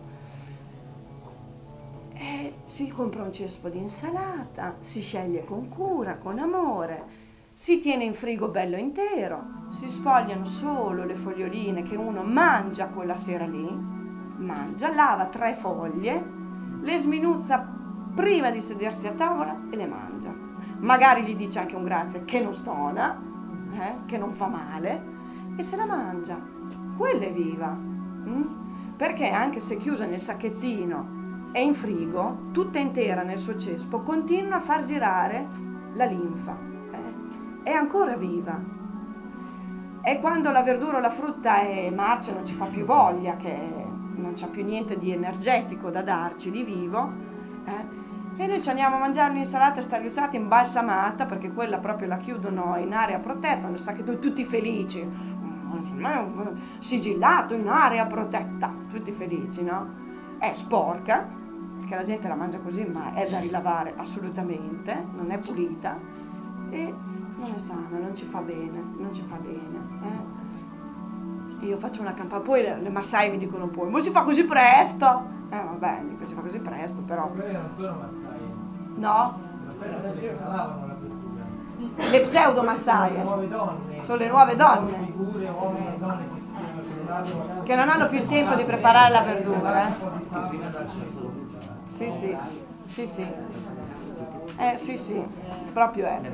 E si compra un cespo di insalata, si sceglie con cura, con amore, si tiene in frigo bello intero, si sfogliano solo le foglioline che uno mangia quella sera lì, mangia, lava tre foglie, le sminuzza prima di sedersi a tavola e le mangia. Magari gli dice anche un grazie che non stona, eh, che non fa male, e se la mangia. Quella è viva, mm? Perché anche se chiusa nel sacchettino e in frigo, tutta intera nel suo cespo, continua a far girare la linfa. È ancora viva. E quando la verdura o la frutta è marcia, non ci fa più voglia, che non c'ha più niente di energetico da darci, di vivo, eh? E noi ci andiamo a mangiare un'insalata stagliuzzata imbalsamata, perché quella proprio la chiudono in area protetta, non sa che tutti felici, sigillato in area protetta, tutti felici, no? È sporca, perché la gente la mangia così, ma è da rilavare assolutamente, non è pulita, e non è sana, non ci fa bene, non ci fa bene. Eh? Io faccio una campagna, poi le, le massai mi dicono poi, ma si fa così presto? Eh vabbè, dico, si fa così presto, però... Quelle non sono massai. No? Le massai sono quelle che lavano la verdura. Le pseudo massai. Sono le nuove donne. Sono le nuove donne. Nuove figure, uomini e donne che, si, che, che non hanno più il tempo di preparare la verdura. Eh? Un po' di sale, sì, sì, sì, sì. Eh sì, sì, proprio è.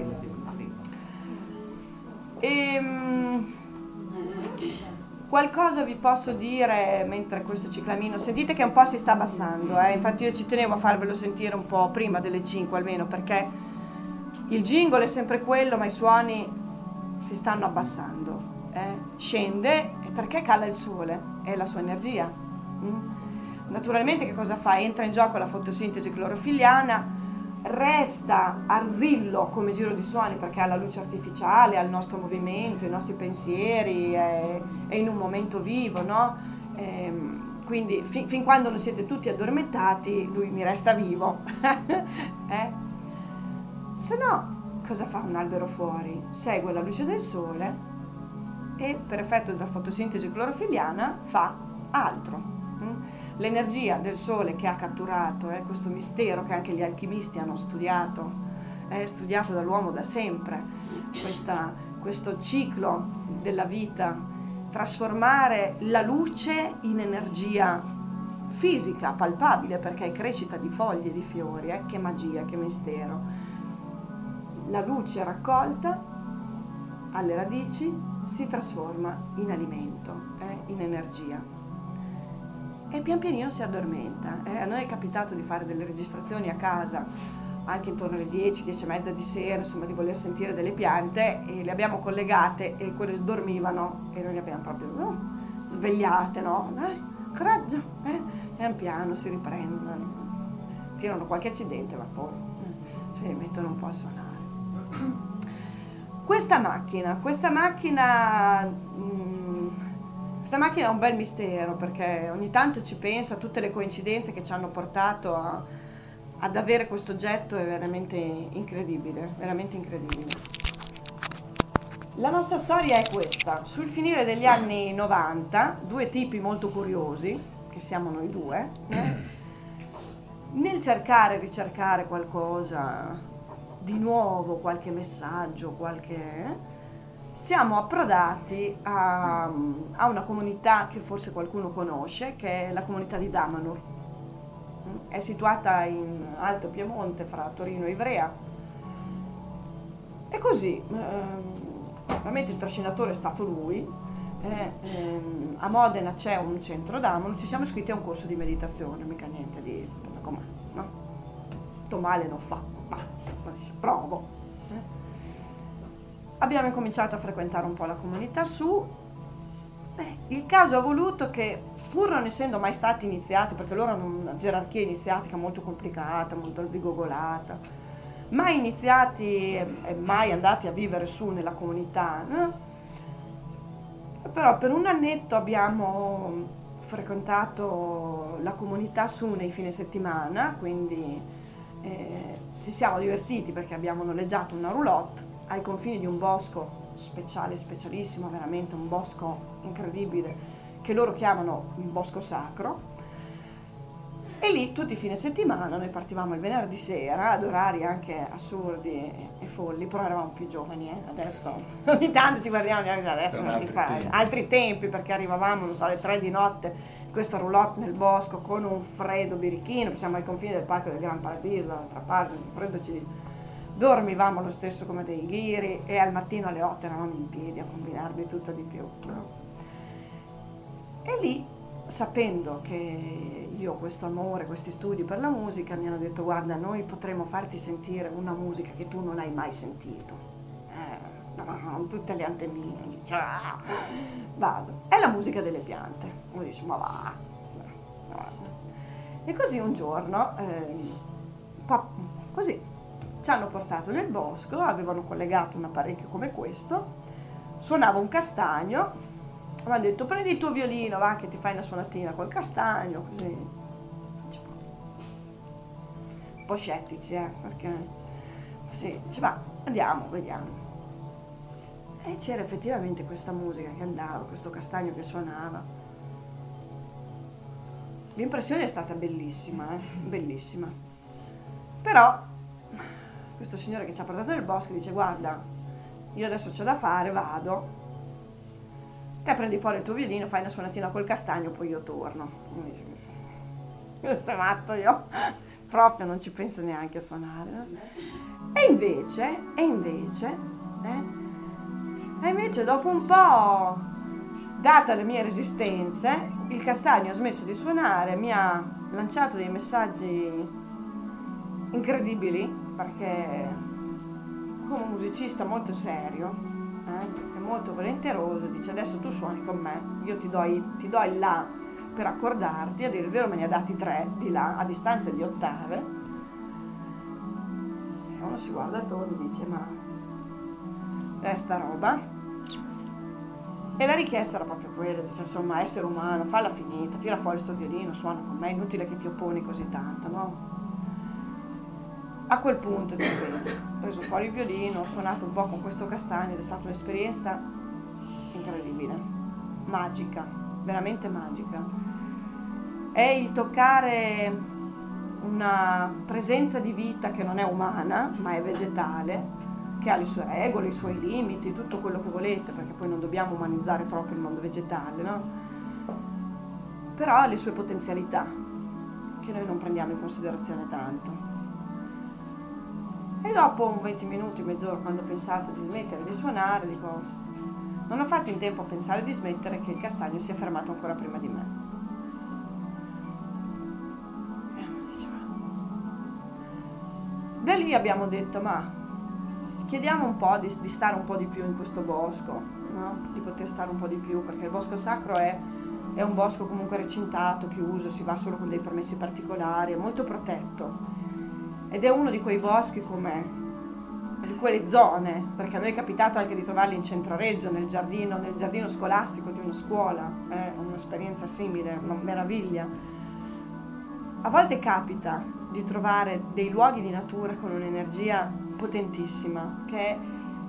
Ehm, qualcosa vi posso dire mentre questo ciclamino, sentite che un po' si sta abbassando, eh? Infatti io ci tenevo a farvelo sentire un po' prima delle cinque almeno, perché il jingle è sempre quello, ma i suoni si stanno abbassando, eh? Scende perché cala il sole, è la sua energia. Mm? Naturalmente che cosa fa? Entra in gioco la fotosintesi clorofilliana, resta arzillo come giro di suoni perché ha la luce artificiale, ha il nostro movimento, i nostri pensieri, è, è in un momento vivo, no? E, quindi fin, fin quando non siete tutti addormentati lui mi resta vivo. eh? Se no, cosa fa un albero fuori? Segue la luce del sole e per effetto della fotosintesi clorofilliana fa altro. L'energia del sole che ha catturato, eh, questo mistero che anche gli alchimisti hanno studiato, è studiato dall'uomo da sempre, questa, questo ciclo della vita, trasformare la luce in energia fisica, palpabile, perché è crescita di foglie, di fiori, eh, che magia, che mistero. La luce raccolta alle radici si trasforma in alimento, eh, in energia. E pian pianino si addormenta. Eh, a noi è capitato di fare delle registrazioni a casa anche intorno alle dieci, dieci e mezza di sera, insomma, di voler sentire delle piante, e le abbiamo collegate e quelle dormivano e noi le abbiamo proprio uh, svegliate, no? Dai, coraggio, eh? Pian piano si riprendono, tirano qualche accidente, ma poi eh, si rimettono un po' a suonare. Questa macchina, questa macchina... Mh, Questa macchina è un bel mistero, perché ogni tanto ci penso a tutte le coincidenze che ci hanno portato a, ad avere questo oggetto, è veramente incredibile, veramente incredibile. La nostra storia è questa. Sul finire degli anni novanta, due tipi molto curiosi, che siamo noi due, eh, nel cercare e ricercare qualcosa di nuovo, qualche messaggio, qualche... siamo approdati a, a una comunità che forse qualcuno conosce, che è la comunità di Damanhur. È situata in Alto Piemonte, fra Torino e Ivrea. E così, ehm, veramente il trascinatore è stato lui. Eh, ehm, a Modena c'è un centro Damanhur, ci siamo iscritti a un corso di meditazione, mica niente di... com'è, no? Tutto male non fa, ma provo. Eh. Abbiamo incominciato a frequentare un po' la comunità su. Beh, il caso ha voluto che, pur non essendo mai stati iniziati, perché loro hanno una gerarchia iniziatica molto complicata, molto zigogolata, mai iniziati e mai andati a vivere su nella comunità, no? Però per un annetto abbiamo frequentato la comunità su nei fine settimana, quindi eh, ci siamo divertiti perché abbiamo noleggiato una roulotte ai confini di un bosco speciale, specialissimo, veramente un bosco incredibile, che loro chiamano il bosco sacro. E lì tutti i fine settimana noi partivamo il venerdì sera ad orari anche assurdi e, e folli, però eravamo più giovani, eh? Adesso ogni tanto ci guardiamo e adesso non si fa tempi. altri tempi, perché arrivavamo, non so, alle tre di notte, questa roulotte nel bosco con un freddo birichino, siamo ai confini del parco del Gran Paradiso, dall'altra parte, il freddo ci dormivamo lo stesso come dei ghiri e al mattino alle otto eravamo in piedi a combinare di tutto di più, no? E lì, sapendo che io ho questo amore, questi studi per la musica, mi hanno detto: guarda, noi potremmo farti sentire una musica che tu non hai mai sentito. Eh, no, tutte le antennine, dice, ah, vado. È la musica delle piante. Uno dice, ma va. No, no. E così un giorno, eh, così, ci hanno portato nel bosco, avevano collegato un apparecchio come questo, suonava un castagno. Mi hanno detto: prendi il tuo violino, va, che ti fai una suonatina col castagno, così. Un po' scettici, eh, perché sì, dice, va, andiamo, vediamo. E c'era effettivamente questa musica che andava, questo castagno che suonava. L'impressione è stata bellissima, eh, bellissima. Però questo signore che ci ha portato nel bosco dice: guarda, io adesso c'ho da fare, vado. Te prendi fuori il tuo violino, fai una suonatina col castagno, poi io torno. Questo è matto, io proprio non ci penso neanche a suonare, no? E invece, e invece, eh, e invece dopo un po', data le mie resistenze, il castagno ha smesso di suonare, mi ha lanciato dei messaggi incredibili, perché come un musicista molto serio, eh, molto volenteroso, dice: adesso tu suoni con me, io ti do, i, ti do il La per accordarti. A dire il vero me ne ha dati tre di La a distanza di ottave, e uno si guarda attorno e dice: ma è sta roba? E la richiesta era proprio quella, nel senso, insomma, essere umano, falla finita, tira fuori sto violino, suona con me, inutile che ti opponi così tanto, no? A quel punto dico, ho preso fuori il violino, ho suonato un po' con questo castagno ed è stata un'esperienza incredibile, magica, veramente magica. È il toccare una presenza di vita che non è umana, ma è vegetale, che ha le sue regole, i suoi limiti, tutto quello che volete, perché poi non dobbiamo umanizzare troppo il mondo vegetale, no? Però ha le sue potenzialità, che noi non prendiamo in considerazione tanto. E dopo un venti minuti, mezz'ora, quando ho pensato di smettere di suonare, dico, non ho fatto in tempo a pensare di smettere che il castagno si è fermato ancora prima di me. E mi diceva. Da lì abbiamo detto: ma chiediamo un po' di, di stare un po' di più in questo bosco, no? Di poter stare un po' di più, perché il bosco sacro è, è un bosco comunque recintato, chiuso, si va solo con dei permessi particolari, è molto protetto. Ed è uno di quei boschi, come di quelle zone, perché a noi è capitato anche di trovarli in Centroreggio, nel giardino, nel giardino scolastico di una scuola, è un'esperienza simile, una meraviglia. A volte capita di trovare dei luoghi di natura con un'energia potentissima, che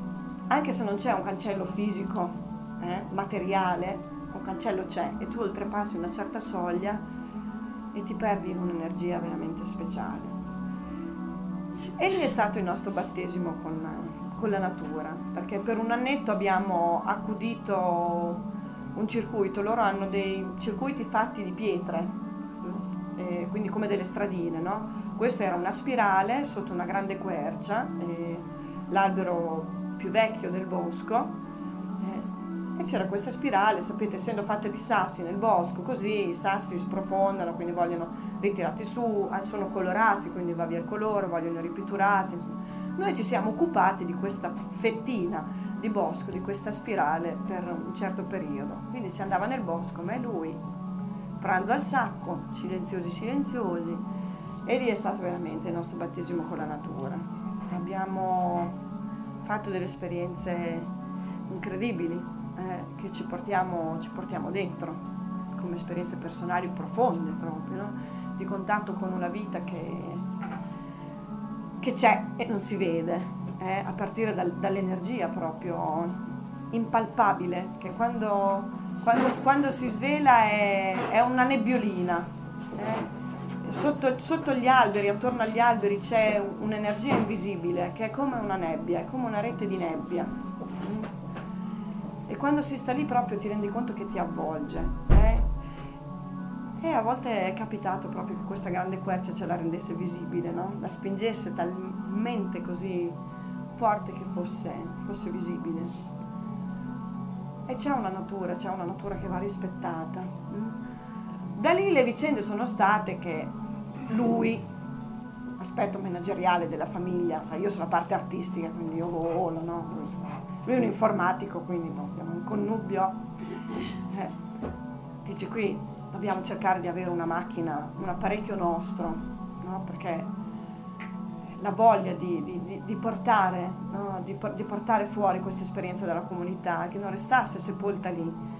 anche se non c'è un cancello fisico, eh, materiale, un cancello c'è e tu oltrepassi una certa soglia e ti perdi in un'energia veramente speciale. E lì è stato il nostro battesimo con, con la natura, perché per un annetto abbiamo accudito un circuito, loro hanno dei circuiti fatti di pietre, eh, quindi come delle stradine, no? Questa era una spirale sotto una grande quercia, eh, l'albero più vecchio del bosco, eh, e c'era questa spirale, sapete, essendo fatta di sassi nel bosco, così i sassi sprofondano, quindi vogliono ritirati su, sono colorati, quindi va via il colore, vogliono ripitturati, insomma. Noi ci siamo occupati di questa fettina di bosco, di questa spirale per un certo periodo, quindi si andava nel bosco, ma è lui, pranzo al sacco, silenziosi silenziosi, e lì è stato veramente il nostro battesimo con la natura. Abbiamo fatto delle esperienze incredibili, eh, che ci portiamo, ci portiamo dentro come esperienze personali profonde proprio, no? Di contatto con una vita che, che c'è e non si vede, eh, a partire dal, dall'energia proprio impalpabile, che quando, quando, quando si svela è, è una nebbiolina, eh? Sotto, sotto gli alberi, attorno agli alberi c'è un'energia invisibile che è come una nebbia, è come una rete di nebbia, e quando si sta lì proprio ti rendi conto che ti avvolge, eh? E a volte è capitato proprio che questa grande quercia ce la rendesse visibile, no? La spingesse talmente così forte che fosse, fosse visibile. E c'è una natura, c'è una natura che va rispettata. Da lì le vicende sono state che lui, aspetto manageriale della famiglia, cioè io sono la parte artistica, quindi io volo, no? Lui è un informatico, quindi no, abbiamo un connubio. Eh, dice qui dobbiamo cercare di avere una macchina, un apparecchio nostro, no? Perché la voglia di, di, di portare, no? di, di portare fuori questa esperienza della comunità, che non restasse sepolta lì.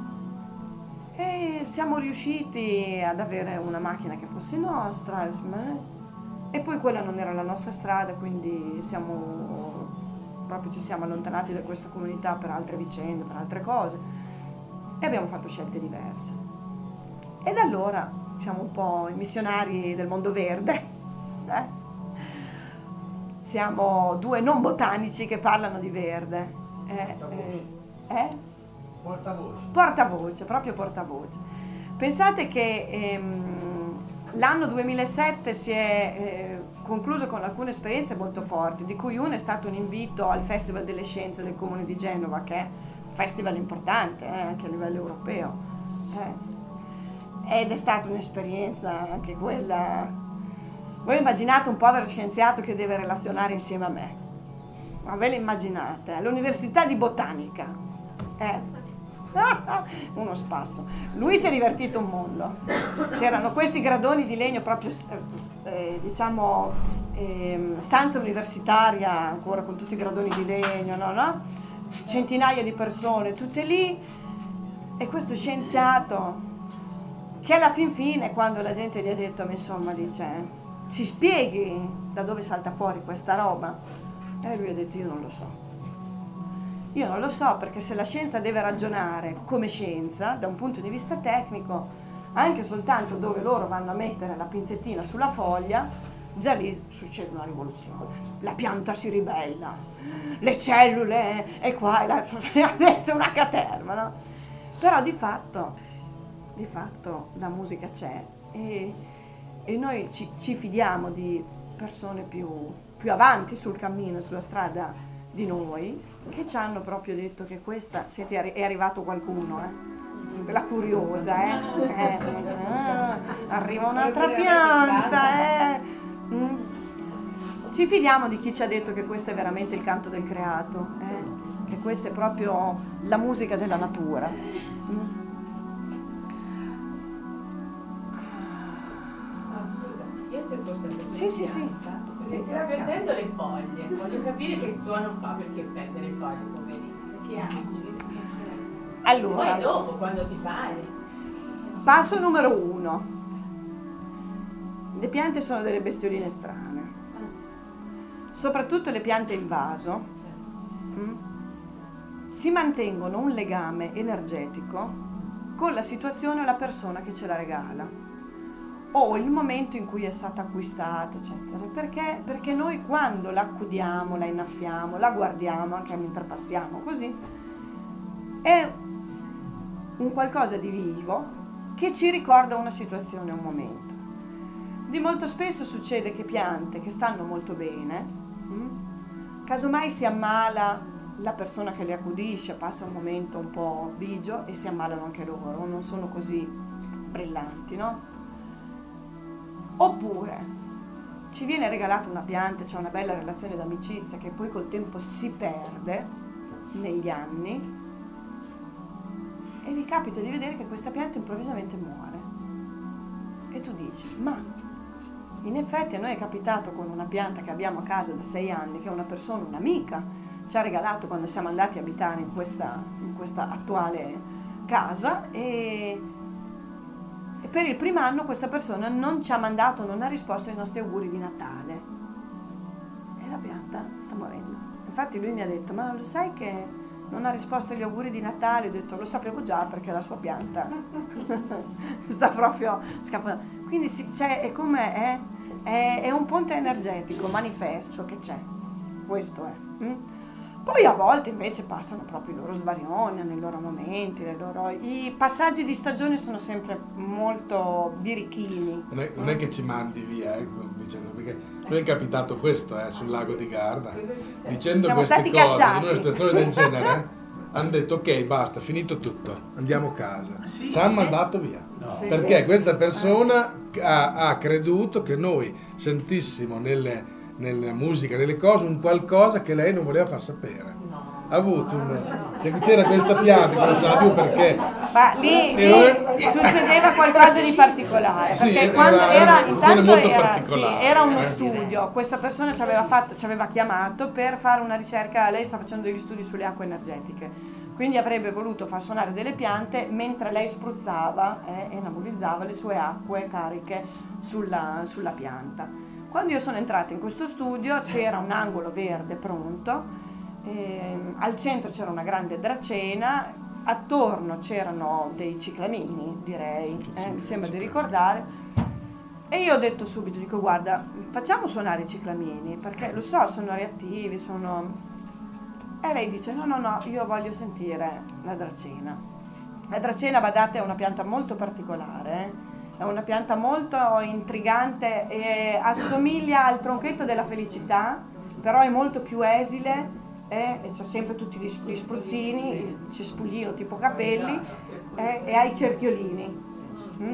E siamo riusciti ad avere una macchina che fosse nostra, e poi quella non era la nostra strada, quindi siamo, proprio ci siamo allontanati da questa comunità per altre vicende, per altre cose, e abbiamo fatto scelte diverse. E da allora siamo un po' i missionari del mondo verde, eh? Siamo due non botanici che parlano di verde. Eh, eh, eh? Portavoce. Portavoce, proprio portavoce. Pensate che ehm, l'anno duemilasette si è eh, concluso con alcune esperienze molto forti, di cui una è stato un invito al Festival delle Scienze del Comune di Genova, che è un festival importante, eh, anche a livello europeo. Eh. Ed è stata un'esperienza anche quella. Voi immaginate un povero scienziato che deve relazionare insieme a me. Ma ve lo immaginate? All'Università di Botanica. Eh. Uno spasso. Lui si è divertito un mondo. C'erano questi gradoni di legno proprio, eh, diciamo, eh, stanza universitaria, ancora con tutti i gradoni di legno, no, no? Centinaia di persone, tutte lì, e questo scienziato che alla fin fine, quando la gente gli ha detto, insomma, dice, ci spieghi da dove salta fuori questa roba? E lui ha detto, io non lo so. Io non lo so, perché se la scienza deve ragionare come scienza, da un punto di vista tecnico, anche soltanto dove loro vanno a mettere la pinzettina sulla foglia, già lì succede una rivoluzione. La pianta si ribella, le cellule, e qua, e là, ha detto una caterva, no? Però di fatto, di fatto la musica c'è, e, e noi ci, ci fidiamo di persone più, più avanti sul cammino, sulla strada di noi, che ci hanno proprio detto che questa, senti, è arrivato qualcuno, eh? La curiosa, eh? eh ah, arriva un'altra pianta, eh? Mm. Ci fidiamo di chi ci ha detto che questo è veramente il canto del creato, eh? Che questa è proprio la musica della natura. Mm. Ah, scusa, io ti ho portato Sì, sì, sì. Perché sta perdendo le foglie, voglio capire che suono fa perché perde le foglie, poverino. Perché hanno? Allora, Poi dopo, quando ti pare. passo numero uno. Le piante sono delle bestioline strane, soprattutto le piante in vaso. Mm? si mantengono un legame energetico con la situazione o la persona che ce la regala, o il momento in cui è stata acquistata, eccetera. Perché? Perché noi quando la accudiamo, la innaffiamo, la guardiamo anche mentre passiamo così, è un qualcosa di vivo che ci ricorda una situazione, un momento. Di molto spesso succede che piante che stanno molto bene, mh, casomai si ammala la persona che le accudisce, passa un momento un po' bigio e si ammalano anche loro, non sono così brillanti, no? Oppure ci viene regalata una pianta, c'è una bella relazione d'amicizia che poi col tempo si perde negli anni e vi capita di vedere che questa pianta improvvisamente muore. E tu dici, ma in effetti a noi è capitato con una pianta che abbiamo a casa da sei anni, che è una persona, un'amica, ci ha regalato quando siamo andati a abitare in questa, in questa attuale casa, e, e per il primo anno questa persona non ci ha mandato, non ha risposto ai nostri auguri di Natale e la pianta sta morendo. Infatti lui mi ha detto, ma lo sai che non ha risposto agli auguri di Natale? Ho detto, lo sapevo già perché la sua pianta sta proprio scappando. Quindi sì, c'è, è come è, è, è un ponte energetico manifesto che c'è, questo è. Mm? Poi a volte invece passano proprio i loro svarioni, nei loro momenti, le loro... i passaggi di stagione sono sempre molto birichini. Non è, non è che ci mandi via, ecco, dicendo, perché noi è capitato questo eh, sul lago di Garda, dicendo Siamo queste stati cose, cacciati. in una situazione del genere, hanno detto ok, basta, finito tutto, andiamo a casa. Sì. Ci hanno mandato via. No. Sì, Perché sì. questa persona ha, ha creduto che noi sentissimo nelle, nella musica, nelle cose, un qualcosa che lei non voleva far sapere. Ha avuto un... c'era questa pianta che non sa più perché... Ma lì, lì Era- succedeva qualcosa di particolare, Sì, perché era- quando era era, una intanto situazione molto era, sì, particolare, era uno eh. studio, questa persona ci aveva, fatto, ci aveva chiamato per fare una ricerca, lei sta facendo degli studi sulle acque energetiche, quindi avrebbe voluto far suonare delle piante mentre lei spruzzava eh, e nebulizzava le sue acque cariche sulla, sulla pianta. Quando io sono entrata in questo studio c'era un angolo verde pronto, ehm, al centro c'era una grande dracena, attorno c'erano dei ciclamini, direi, eh, mi sembra di ricordare, e io ho detto subito, dico guarda, facciamo suonare i ciclamini, perché lo so, sono reattivi, sono... E lei dice no, no, no, io voglio sentire la dracena. La dracena, badate, è una pianta molto particolare, eh? È una pianta molto intrigante, e assomiglia al tronchetto della felicità, però è molto più esile, eh, e c'ha sempre tutti gli, gli spruzzini, il cespuglino tipo capelli, eh, e ha i cerchiolini. Mm?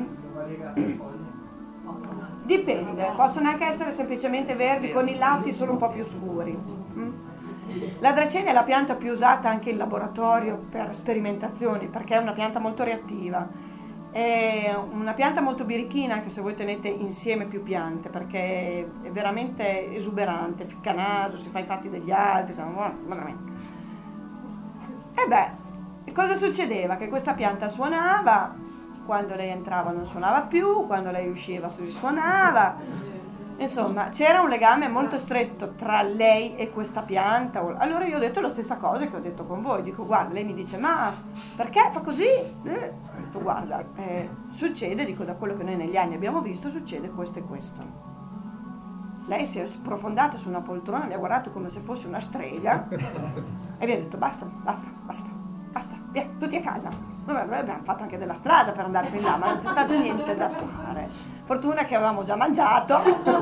Dipende, possono anche essere semplicemente verdi con i lati solo un po' più scuri. Mm? La dracena è la pianta più usata anche in laboratorio per sperimentazioni, perché è una pianta molto reattiva. È una pianta molto birichina, anche se voi tenete insieme più piante, perché è veramente esuberante, ficca naso, si fa i fatti degli altri, insomma, veramente. E beh, cosa succedeva? Che questa pianta suonava, quando lei entrava non suonava più, quando lei usciva si risuonava. Insomma, c'era un legame molto stretto tra lei e questa pianta. Allora io ho detto la stessa cosa che ho detto con voi. Dico, guarda, lei mi dice, ma perché fa così? Eh, ho detto, guarda, eh, succede, dico, da quello che noi negli anni abbiamo visto, succede questo e questo. Lei si è sprofondata su una poltrona, mi ha guardato come se fosse una strega e mi ha detto, basta, basta, basta, basta, via, tutti a casa. Noi abbiamo fatto anche della strada per andare fin là, ma non c'è stato niente da fare. Fortuna che avevamo già mangiato,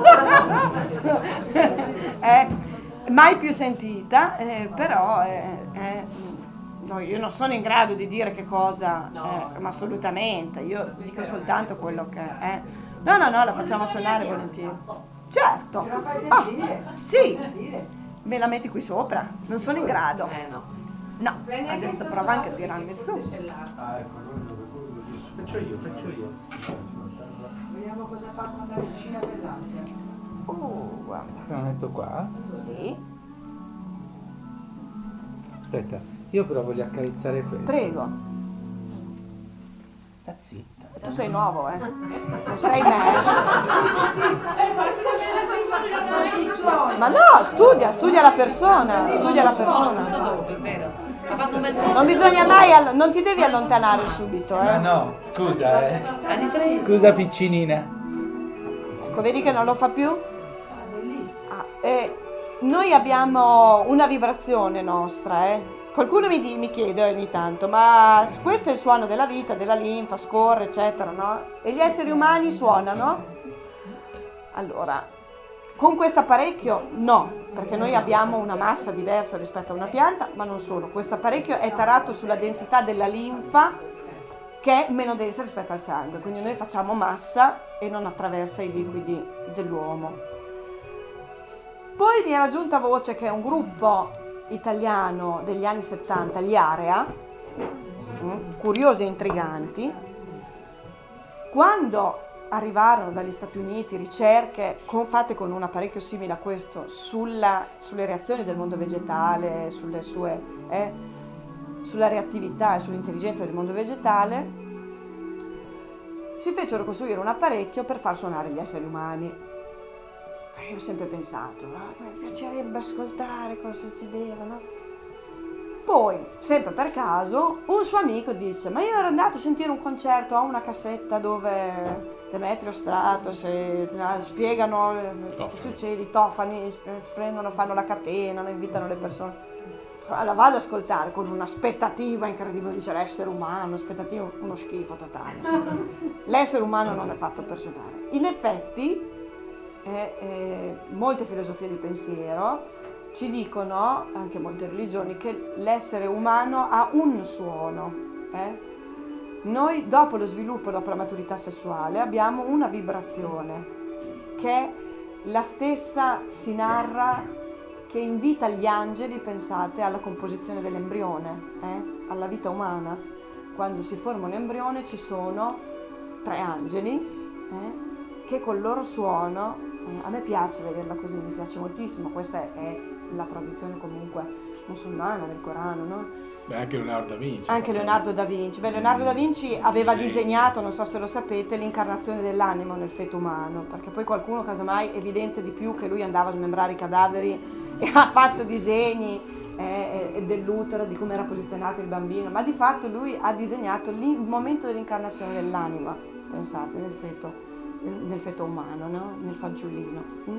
eh, mai più sentita, eh, però eh, eh, no, io non sono in grado di dire che cosa, eh, ma assolutamente, io dico soltanto quello che è. No, no, no, la facciamo suonare volentieri. Certo, oh, sì, me la metti qui sopra, non sono in grado. No, adesso prova anche a tirarmi su. Ah, ecco, faccio io, faccio io. Vediamo cosa fa con la vicina dell'altra. Oh, guarda. La metto qua? Sì, Aspetta, io però voglio accarezzare questo. prego. Sta zitta. Tu sei nuovo, eh? Non sei me. Ma no, studia, studia la persona, studia la persona. Non bisogna mai, allo- non ti devi allontanare subito, No, eh. no, scusa, eh. Scusa piccinina. Ecco, vedi che non lo fa più? Ah, eh, noi abbiamo una vibrazione nostra, eh. Qualcuno mi, di- mi chiede ogni tanto, ma questo è il suono della vita, della linfa, scorre, eccetera, no? E gli esseri umani suonano? Allora, con questo apparecchio no, perché noi abbiamo una massa diversa rispetto a una pianta, ma non solo. Questo apparecchio è tarato sulla densità della linfa, che è meno densa rispetto al sangue, quindi noi facciamo massa e non attraversa i liquidi dell'uomo. Poi mi era giunta voce che un gruppo italiano degli anni settanta, gli Area, mm, curiosi e intriganti, quando arrivarono dagli Stati Uniti ricerche con- fatte con un apparecchio simile a questo sulla- sulle reazioni del mondo vegetale, sulle sue, eh, sulla reattività e sull'intelligenza del mondo vegetale, si fecero costruire un apparecchio per far suonare gli esseri umani. E io ho sempre pensato, ah, mi piacerebbe ascoltare cosa succedeva, no? Poi, sempre per caso, un suo amico dice, ma io ero andato a sentire un concerto, ho una cassetta dove Demetrio Stratos e, eh, spiegano eh, che succede, i tofani s- prendono, fanno la catena, invitano le persone. La vado ad ascoltare con un'aspettativa incredibile, dice l'essere umano, aspettativa, uno schifo totale. L'essere umano non è fatto per suonare. In effetti, eh, eh, molte filosofie di pensiero ci dicono, anche molte religioni, che l'essere umano ha un suono. eh. Noi dopo lo sviluppo, dopo la maturità sessuale, abbiamo una vibrazione che è la stessa, si narra, che invita gli angeli, pensate, alla composizione dell'embrione, eh, alla vita umana. Quando si forma un embrione ci sono tre angeli eh, che col loro suono, eh, a me piace vederla così, mi piace moltissimo, questa è, è la tradizione comunque musulmana del Corano, no? Beh, anche Leonardo da Vinci. Anche Leonardo da Vinci. Beh, Leonardo da Vinci aveva disegnato, non so se lo sapete, l'incarnazione dell'animo nel feto umano, perché poi qualcuno casomai evidenzia di più che lui andava a smembrare i cadaveri e ha fatto disegni eh, dell'utero, di come era posizionato il bambino, ma di fatto lui ha disegnato il momento dell'incarnazione dell'anima, pensate, nel feto, nel feto umano, no? Nel fanciullino. Mm?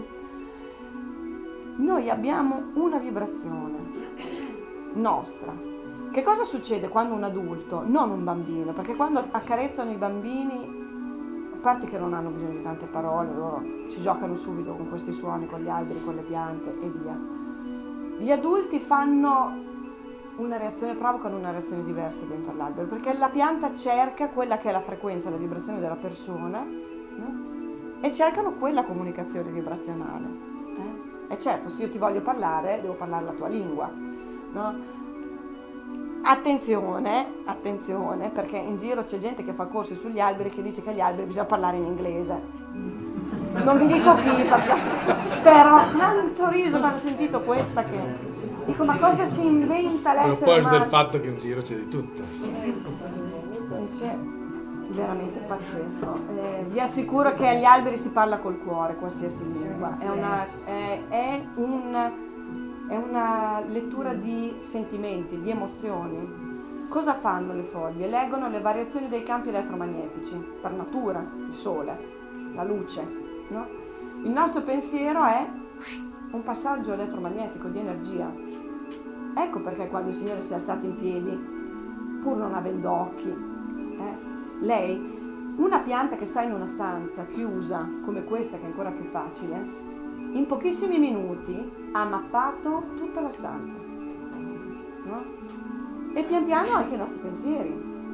Noi abbiamo una vibrazione nostra. Che cosa succede quando un adulto, non un bambino, perché quando accarezzano i bambini, a parte che non hanno bisogno di tante parole, loro ci giocano subito con questi suoni, con gli alberi, con le piante e via. Gli adulti fanno una reazione, provocano una reazione diversa dentro all'albero, perché la pianta cerca quella che è la frequenza, la vibrazione della persona, no? E cercano quella comunicazione vibrazionale. Eh? E certo, se io ti voglio parlare, devo parlare la tua lingua, no? Attenzione, attenzione, perché in giro c'è gente che fa corsi sugli alberi che dice che agli alberi bisogna parlare in inglese. Non vi dico chi, perché, però tanto riso quando ho sentito questa che... Dico, ma cosa si inventa A l'essere proposito umano? del fatto che in giro c'è di tutto. C'è veramente pazzesco. Eh, vi assicuro che agli alberi si parla col cuore, qualsiasi lingua. È una... È, è un... È una lettura di sentimenti, di emozioni. Cosa fanno le foglie? Leggono le variazioni dei campi elettromagnetici, per natura, il sole, la luce, no? Il nostro pensiero è un passaggio elettromagnetico di energia. Ecco perché quando il Signore si è alzato in piedi, pur non avendo occhi, eh, lei, una pianta che sta in una stanza chiusa, come questa che è ancora più facile, in pochissimi minuti ha mappato tutta la stanza, no? E pian piano anche i nostri pensieri.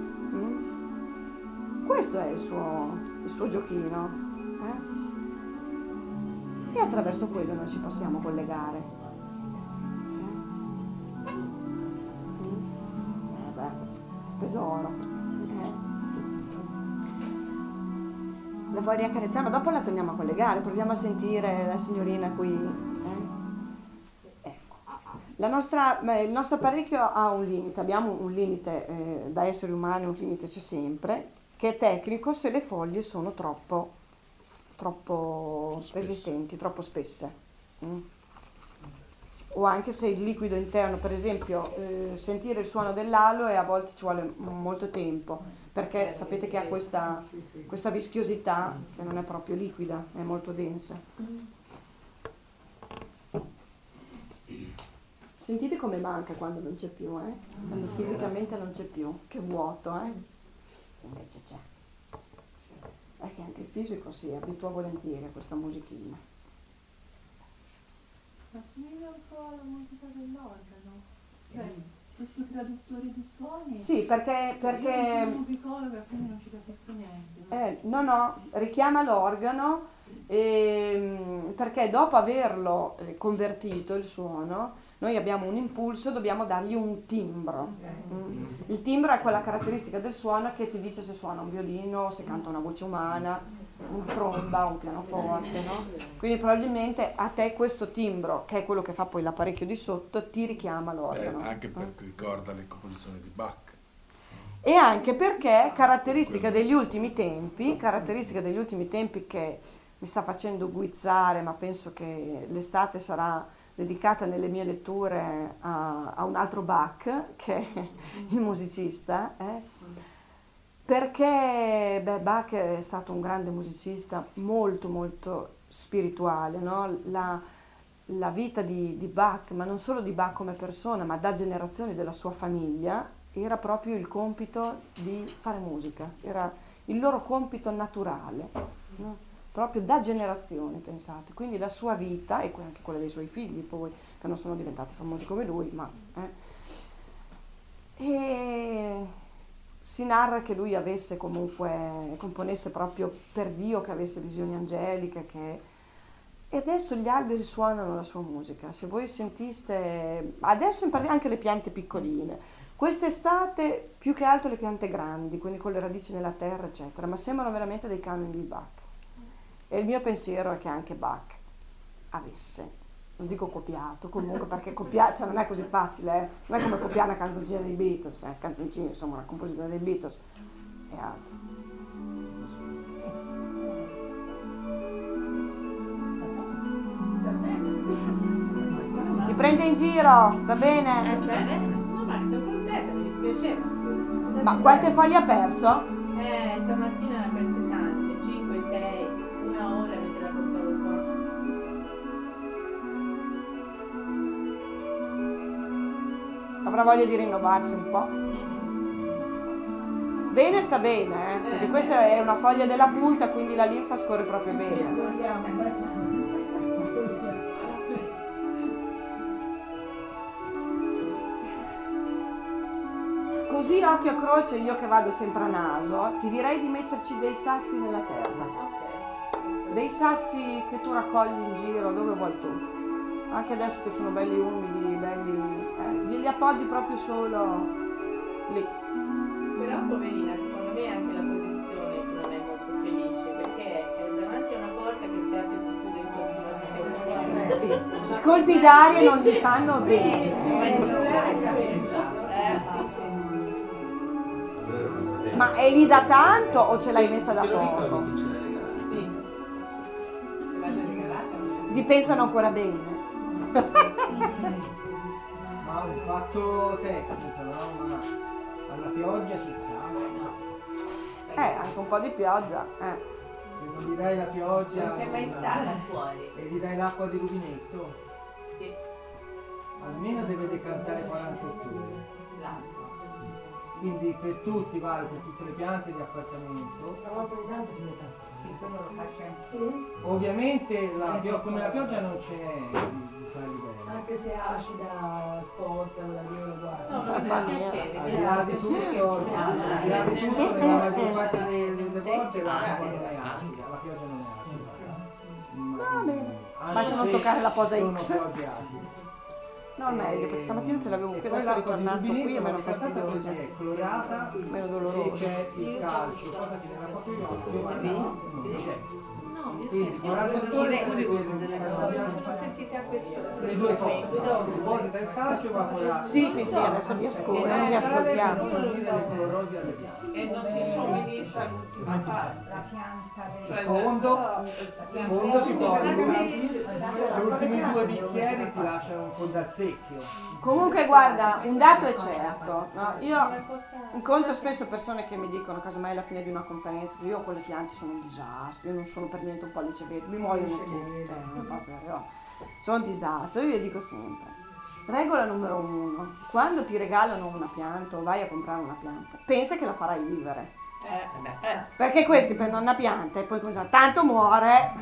Mm? Questo è il suo, il suo giochino. Eh? E attraverso quello noi ci possiamo collegare. Eh? Mm? Eh beh, tesoro. Eh? La vuoi riaccarezzare? Ma dopo la torniamo a collegare, proviamo a sentire la signorina qui. Eh? Ecco. La nostra, beh, il nostro apparecchio ha un limite, abbiamo un limite eh, da esseri umani, un limite c'è sempre, che è tecnico se le foglie sono troppo, troppo Spesse. resistenti, troppo spesse. Mm. o anche se il liquido interno, per esempio eh, sentire il suono dell'aloe a volte ci vuole molto tempo, perché sapete che ha questa, questa vischiosità che non è proprio liquida, è molto densa. Sentite come manca quando non c'è più, eh? Quando fisicamente non c'è più, che vuoto, eh? Invece c'è. È che anche il fisico si abitua volentieri a questa musichina. Ma somiglia un po' alla musica dell'organo, cioè questi traduttori di suoni. Sì, perché... perché Io sono musicologa, quindi non ci capisco niente. No? Eh, no, no, richiama l'organo ehm, perché dopo averlo eh, convertito il suono, noi abbiamo un impulso, dobbiamo dargli un timbro. Mm. Il timbro è quella caratteristica del suono che ti dice se suona un violino, se canta una voce umana, un tromba, un pianoforte, no? Quindi probabilmente a te questo timbro, che è quello che fa poi l'apparecchio di sotto, ti richiama Eh, l'organo. anche perché ricorda le composizioni di Bach. E anche perché caratteristica degli ultimi tempi, caratteristica degli ultimi tempi che mi sta facendo guizzare, ma penso che l'estate sarà dedicata nelle mie letture a, a un altro Bach, che è il musicista, eh? Perché beh, Bach è stato un grande musicista, molto molto spirituale, no? La, la vita di, di Bach, ma non solo di Bach come persona, ma da generazioni della sua famiglia, era proprio il compito di fare musica, era il loro compito naturale, no? Proprio da generazioni, pensate. Quindi la sua vita, e anche quella dei suoi figli poi, che non sono diventati famosi come lui, ma... Eh, e si narra che lui avesse comunque, componesse proprio per Dio, che avesse visioni angeliche, che... E adesso gli alberi suonano la sua musica. Se voi sentiste, adesso anche le piante piccoline, quest'estate più che altro le piante grandi, quindi con le radici nella terra, eccetera, ma sembrano veramente dei canoni di Bach. E il mio pensiero è che anche Bach avesse, non dico copiato, comunque perché copiare, cioè non è così facile, eh? Non è come copiare una canzoncina dei Beatles, eh? Canzoncina, insomma, una composizione dei Beatles e altro. Ti prende in giro, sta bene? Eh, sta bene? No, ma sono contenta, mi dispiaceva. Ma quante foglie ha perso? Eh, stamattina ne ha perse tante, cinque, sei, una ora mentre la portavo qua. Avrà voglia di rinnovarsi un po'. Bene, sta bene, eh? Perché questa è una foglia della punta, quindi la linfa scorre proprio bene. Così occhio a croce, io che vado sempre a naso, ti direi di metterci dei sassi nella terra. Dei sassi che tu raccogli in giro dove vuoi tu. Anche adesso che sono belli umidi, belli... Eh, li appoggi proprio solo lì. Però poverina, secondo me anche la posizione non è molto felice, perché è davanti a una porta che si apre e si chiude in continuazione. I colpi d'aria non gli fanno bene. Ma è lì da tanto o ce l'hai messa da poco? Ti pensano ancora bene. Ma un fatto tecnico, no? Ma alla pioggia ci sta. Eh, anche un po' di pioggia. Eh. Se non gli dai la pioggia... Non c'è mai stata fuori. E gli dai l'acqua di rubinetto, Sì. almeno deve decantare quarantotto ore. L'acqua. Quindi per tutti, vale, per tutte le piante di appartamento. Una volta di tanto si mette. Sì, quello lo faccio anch'io. Ovviamente la pio- come la pioggia non ce n'è di, di farli bene. Anche se è acida, sporca, quella di io guarda. No, ma mi fa piacere. Al di là di tutto, al di là di tutto, nella maggior parte delle, delle volte l'acqua non è acida, la pioggia non è acida. Va bene. Anche Basta non se toccare la posa sono X. piogge acide. No, meglio, perché stamattina ce l'avevo qui, E adesso poi è l'acqua di ritornato qui e rubinetto meno va trattata fastidioso. così, è colorata, Meno se doloroso. c'è il calcio, cosa che nella coppia di occhio no, non c'è. No, io Quindi sento quarantotto ore dire deve delle cose, fare mi sono sentita musica questo, Le questo due cose, momento. il voto del calcio va poi Sì, sì, sì, adesso vi ascolto, così ascoltiamo. Rosi alle piante. E non si somministra l'ultima parte. Cioè, Fondo, nel- fondo si toglie, gli ultimi due bicchieri si lasciano un fondo al secchio. Comunque guarda, un dato è certo, no? Io incontro spesso persone che mi dicono, casomai alla fine di una conferenza, io con le piante sono un disastro, io non sono per niente un pollice verde, mi muoiono tutte, proprio, io sono un disastro, io dico sempre, regola numero uno, quando ti regalano una pianta o vai a comprare una pianta, pensa che la farai vivere. Perché questi prendono una pianta e poi cominciano, tanto muore.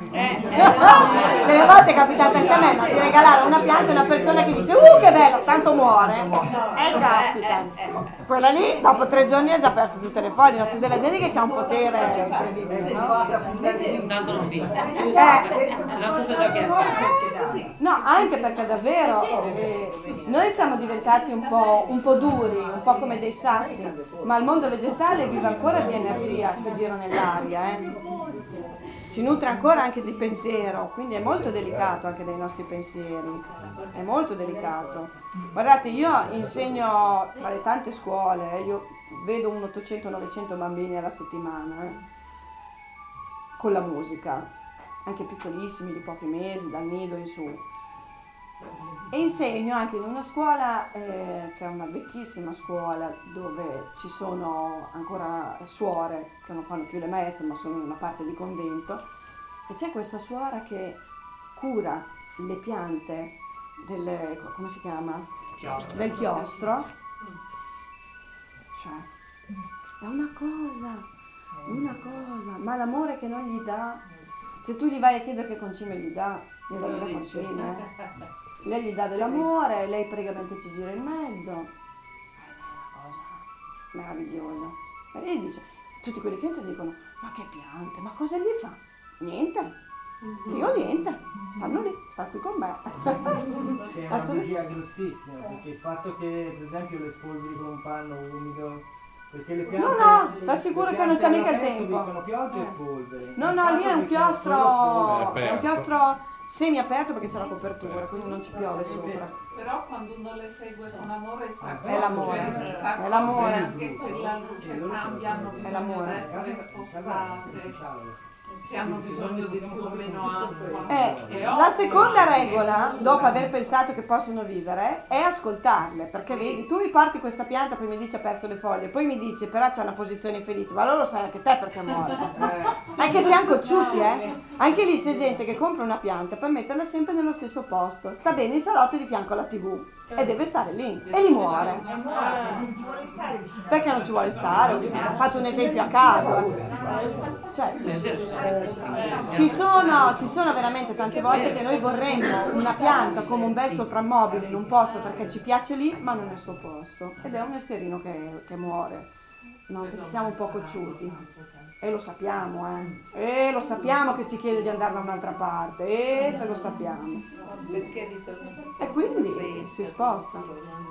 Delle volte è capitato anche a me, no, di regalare una pianta a una persona che dice, uh che bello, tanto muore. E eh, caspita. Quella lì dopo tre giorni ha già perso tutte le foglie. C'è della gente che ha un potere incredibile, no? Tanto non vince. Eh, Non so se già che è no, anche perché davvero eh, noi siamo diventati un po', un po' duri, un po' come dei sassi, ma il mondo vegetale vive ancora di energia che gira nell'aria, eh. Si nutre ancora anche di pensiero, quindi è molto delicato anche dei nostri pensieri, è molto delicato. Guardate, io insegno tra le tante scuole, eh, io vedo un ottocento novecento bambini alla settimana, eh, con la musica, anche piccolissimi di pochi mesi, dal nido in su. E insegno anche in una scuola eh, che è una vecchissima scuola dove ci sono ancora suore che non fanno più le maestre ma sono in una parte di convento, e c'è questa suora che cura le piante delle, come si chiama? Chiostro. Del chiostro. Cioè, è una cosa, una cosa, ma l'amore che non gli dà, se tu gli vai a chiedere che concime gli dà, gli dà le concime. Lei gli dà dell'amore, lei prega mentre ci gira in mezzo. È una cosa meravigliosa. E lei dice, tutti quelli che entrano dicono, ma che piante, ma cosa gli fa? Niente. Io niente, stanno lì, stanno qui con me. È una bugia grossissima, perché il fatto che per esempio le spolveri con un panno umido, perché le piante... No, no, ti assicuro le che non c'è piante mica il all'aperto tempo. dicono pioggia e polvere. No, Il no, fatto lì è un che c'è solo chiostro, polvere. è un chiostro semi-aperto perché c'è la copertura, quindi non ci piove sopra. Però quando uno le segue con amore sa È l'amore, è l'amore. anche se la luce cambia, hanno È l'amore. bisogno di essere spostate, se hanno bisogno di più o meno acqua. Eh, la seconda regola, dopo aver pensato che possono vivere, è ascoltarle, perché vedi, tu mi porti questa pianta, poi mi dici ha perso le foglie, poi mi dici però c'è una posizione infelice, ma allora lo sai anche te perché muore. Anche se hanno cocciuti, eh. Anche lì c'è gente che compra una pianta per metterla sempre nello stesso posto, sta bene in salotto di fianco alla tivù e deve stare lì e gli muore. Perché non ci vuole stare? Ho fatto un esempio a caso. Cioè, ci sono, ci sono veramente tante volte che noi vorremmo una pianta come un bel soprammobile in un posto perché ci piace lì, ma non è il suo posto. Ed è un esserino che, che muore, no? Perché siamo un po' cocciuti. E lo sappiamo, eh. E lo sappiamo che ci chiede di andare da un'altra parte. E se lo sappiamo. Perché ritorna? E quindi si sposta.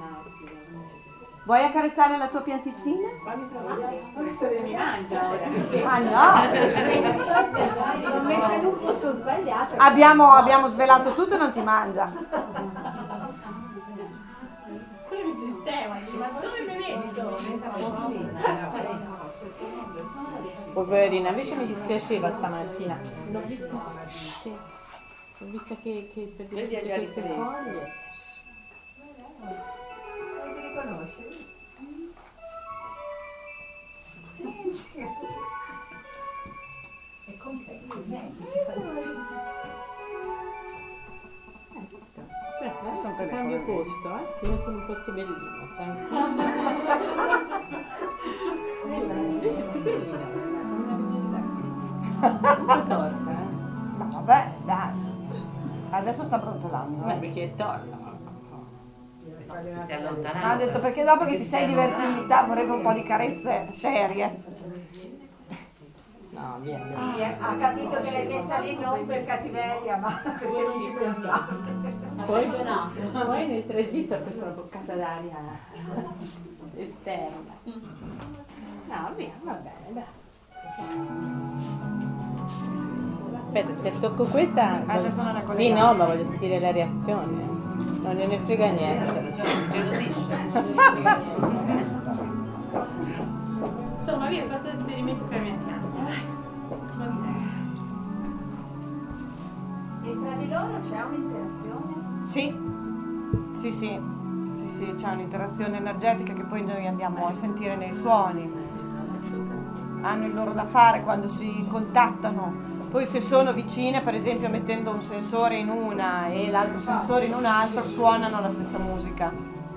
Vuoi accarezzare la tua pianticina? Questo mi mangia. Ah no! L'ho messa in un posto sbagliato. Abbiamo, abbiamo svelato tutto e non ti mangia. Quello mi sistema, ma dove mi vedi? Poverina, invece mi dispiaceva stamattina. L'ho vista, sì, l'ho vista che, che per Vedi, ha tutte già queste ripreso. foglie. Non ti riconosci? È complesso, senti, ti fa Beh, Questo è un cambio telefono. posto, eh? Ti metto in un posto bellino. Bella, invece è più bellina. Un po' torta, eh? No, vabbè, dai. Adesso sta brontolando. Ma eh. perché è torta. Si è allontanato. Ha detto perché dopo che ti sei divertita vorrebbe un po' di carezze serie. No, via, via. Sì, ha capito che l'hai messa lì non per cattiveria, ma perché non ci pensava. Poi, poi nel tragitto ha preso una boccata d'aria esterna. No, via, va bene, dai. Aspetta, se tocco questa... Adesso non è Sì, collegata. no, ma voglio sentire la reazione. Non gliene frega niente. Insomma, vi ho fatto l'esperimento con la mia pianta. E tra di loro c'è un'interazione? Sì, sì, sì, sì, sì, c'è un'interazione energetica che poi noi andiamo a sentire nei suoni. Hanno il loro da fare quando si contattano. Poi se sono vicine, per esempio mettendo un sensore in una e l'altro sensore in un altro, suonano la stessa musica.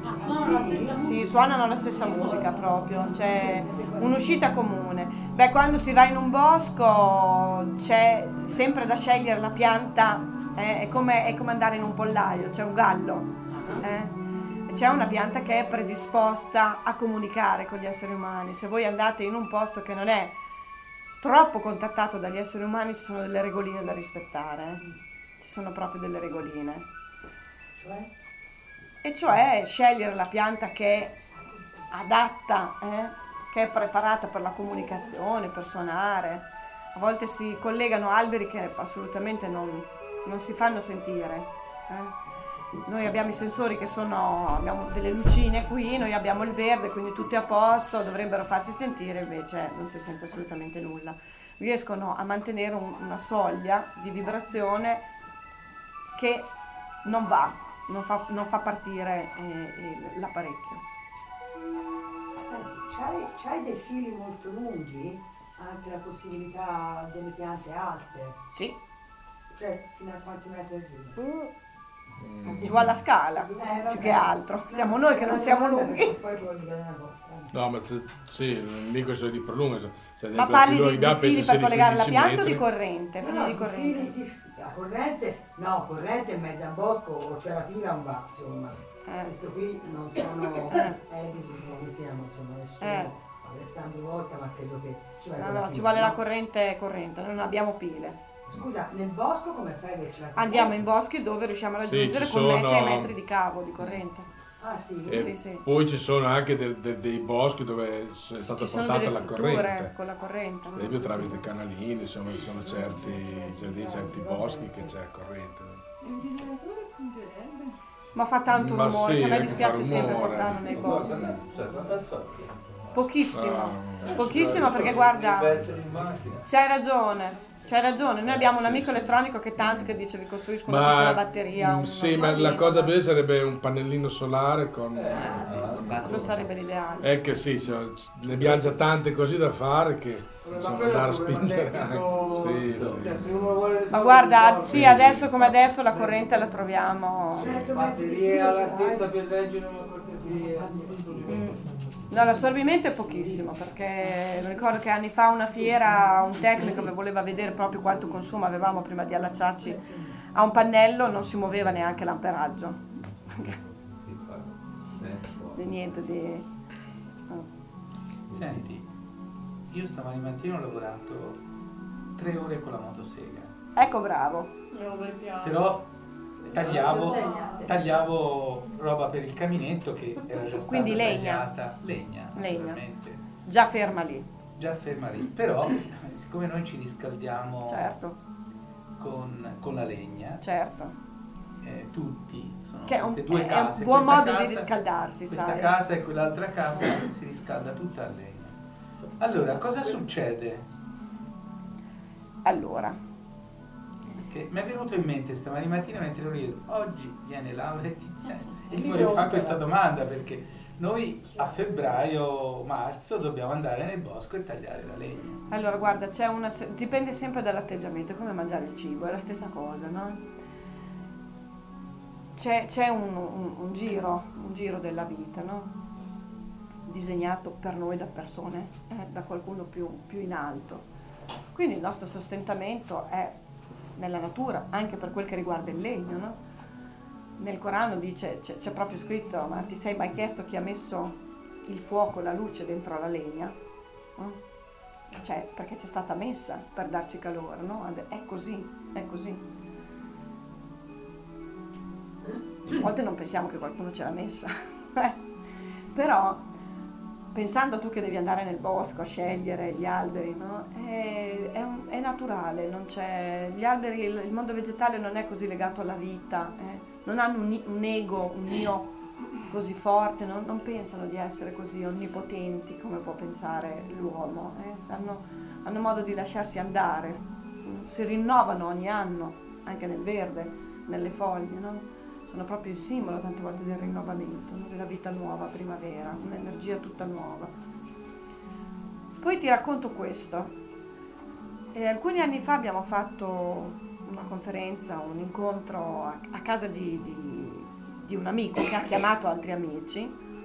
Sì, suonano la stessa musica proprio, c'è un'uscita comune. Beh, quando si va in un bosco c'è sempre da scegliere la pianta, eh, è, come, è come andare in un pollaio, c'è un gallo. Eh? C'è una pianta che è predisposta a comunicare con gli esseri umani. Se voi andate in un posto che non è troppo contattato dagli esseri umani, ci sono delle regoline da rispettare. Eh? Ci sono proprio delle regoline. Cioè? E cioè scegliere la pianta che è adatta, eh? Che è preparata per la comunicazione, per suonare. A volte si collegano alberi che assolutamente non, non si fanno sentire. Eh? Noi abbiamo i sensori che sono, abbiamo delle lucine qui, noi abbiamo il verde, quindi tutti a posto, dovrebbero farsi sentire, invece non si sente assolutamente nulla. Riescono a mantenere un, una soglia di vibrazione che non va, non fa, non fa partire eh, l'apparecchio. Senti, c'hai, c'hai dei fili molto lunghi? Anche la possibilità delle piante alte? Sì. Cioè, fino a quanti metri arrivi? Giù alla scala, Eh, più che altro. Siamo noi che non siamo lunghi. Poi quelli della vostra. No, ma se- sì, non dico solo di prolunga. se- se ad Ma esempio parli noi di, abbiamo di fili penso per di collegare la quindici pianta o di metri. corrente? No, Fili no, di di corrente. fili di la corrente, no, corrente in mezzo al bosco o c'è la pila non va, insomma. Eh. Questo qui non sono Edison, come si chiama, insomma, nessuno. Eh. Alessandro Volta, ma credo che ci vuole No, quella no, pila, ci vuole la no? corrente corrente, noi non abbiamo pile. Scusa, nel bosco come fai a averci la corrente? Andiamo in boschi dove riusciamo a Sì, raggiungere ci con sono- metri e metri di cavo di corrente. Ah sì? E Sì, sì. poi ci sono anche de- de- dei boschi dove è stata Ci sono portata delle la strutture corrente. con la corrente. Per esempio tramite canalini, insomma, ci sono certi giardini, certi boschi che c'è corrente. Ma fa tanto Ma rumore, sì, che a me anche dispiace fa sempre rumore. portarlo nei boschi. Pochissimo, Ah. pochissimo perché guarda, c'hai ragione. C'hai ragione, noi abbiamo un amico elettronico che tanto che dice vi costruisco una piccola Ma batteria. mm, un sì, ma giochino, la cosa ma- bella sarebbe un pannellino solare con... Quello sarebbe l'ideale. È che sì, cioè, ne abbiamo già tante così da fare che bisogna andare a spingere anche. Sì, sì. Ma guarda, sì, adesso come adesso la corrente la troviamo. Batterie all'altezza per leggere una qualsiasi... Mm. No, l'assorbimento è pochissimo perché mi ricordo che anni fa a una fiera un tecnico che voleva vedere proprio quanto consumo avevamo prima di allacciarci a un pannello, non si muoveva neanche l'amperaggio. Di niente di... no. Senti, io stamani mattina ho lavorato tre ore con la motosega, Ecco, bravo. però tagliavo, tagliavo roba per il caminetto che era già stata Quindi legna. tagliata. Legna, Legna. naturalmente. Già ferma lì, Già ferma lì, però siccome noi ci riscaldiamo certo, con, con la legna, certo. eh, tutti, sono Che è un, queste due è case. un buon questa modo di casa- riscaldarsi, Questa sai. casa e quell'altra casa si riscalda tutta a legna. Allora, cosa succede? Allora, Che mi è venuto in mente stamani mattina mentre ero lì, oggi viene Laura e Tiziana e gli voglio fare questa domanda perché noi a febbraio, marzo dobbiamo andare nel bosco e tagliare la legna. allora guarda, c'è una, se- dipende sempre dall'atteggiamento, è come mangiare il cibo, è la stessa cosa, no? C'è, c'è un, un- un giro, un giro della vita, no? Disegnato per noi da persone, eh, da qualcuno più, più in alto. Quindi il nostro sostentamento è nella natura, anche per quel che riguarda il legno, no? Nel Corano dice, c'è, c'è proprio scritto, ma ti sei mai chiesto chi ha messo il fuoco, la luce dentro la legna? No? Cioè, perché c'è stata messa per darci calore, no? È così, è così. A volte non pensiamo che qualcuno ce l'ha messa, eh. Però pensando tu che devi andare nel bosco a scegliere gli alberi, no? È, è, un- è naturale, non c'è, gli alberi, il il mondo vegetale non è così legato alla vita, eh. Non hanno un, i- un ego, un io così forte, non, non pensano di essere così onnipotenti come può pensare l'uomo, eh. Hanno, hanno modo di lasciarsi andare, si rinnovano ogni anno, anche nel verde, nelle foglie, no? Sono proprio il simbolo tante volte del rinnovamento, no? Della vita nuova, primavera, un'energia tutta nuova. Poi ti racconto questo. Eh, alcuni anni fa abbiamo fatto una conferenza, un incontro a, a casa di, di- di un amico che ha chiamato altri amici.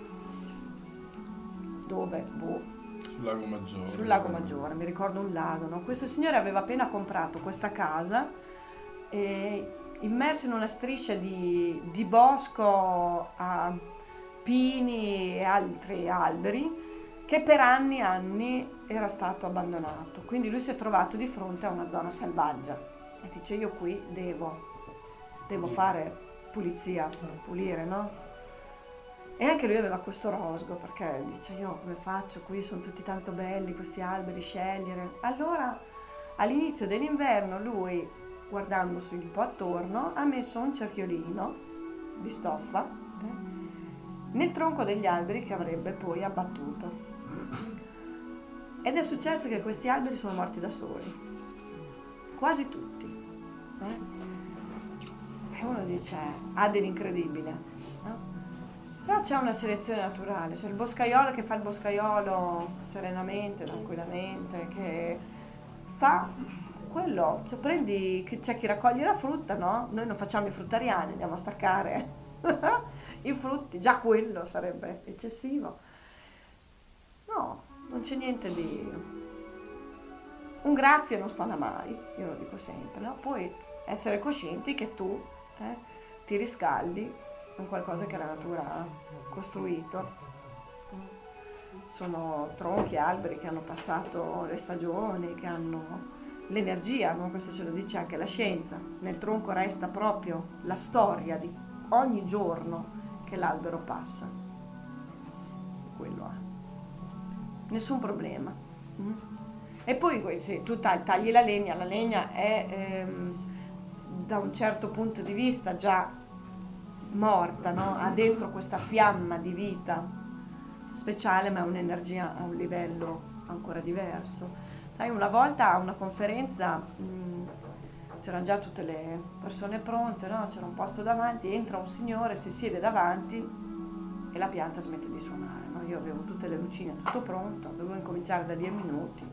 Dove? Boh, Sul Lago Maggiore. sul Lago Maggiore, mi ricordo un lago, no? Questo signore aveva appena comprato questa casa e immerso in una striscia di, di bosco a pini e altri alberi che per anni e anni era stato abbandonato. Quindi lui si è trovato di fronte a una zona selvaggia e dice io qui devo, devo fare pulizia, pulire, no? E anche lui aveva questo rosgo perché dice io come faccio qui, sono tutti tanto belli questi alberi, scegliere. Allora all'inizio dell'inverno lui, guardandosi un po' attorno, ha messo un cerchiolino di stoffa eh, nel tronco degli alberi che avrebbe poi abbattuto. Ed è successo che questi alberi sono morti da soli, quasi tutti. eh. E uno dice, ha dell'incredibile. No? Però c'è una selezione naturale, c'è il boscaiolo che fa il boscaiolo serenamente, tranquillamente, che fa quello, cioè prendi, c'è chi raccoglie la frutta, no? Noi non facciamo i fruttariani, andiamo a staccare i frutti, già quello sarebbe eccessivo. No, non c'è niente di... Un grazie non stona mai, io lo dico sempre, no? Puoi essere coscienti che tu eh, ti riscaldi con qualcosa che la natura ha costruito. Sono tronchi, alberi che hanno passato le stagioni, che hanno l'energia, no? Questo ce lo dice anche la scienza. Nel tronco resta proprio la storia di ogni giorno che l'albero passa. Quello ha. Nessun problema. Mm? E poi se tu tagli la legna, la legna è ehm, da un certo punto di vista già morta, no? Ha dentro questa fiamma di vita speciale, ma è un'energia a un livello ancora diverso. Sai, una volta a una conferenza mh, c'erano già tutte le persone pronte, no? C'era un posto davanti, entra un signore, si siede davanti e la pianta smette di suonare, no? Io avevo tutte le lucine, tutto pronto, dovevo incominciare da lì a minuti.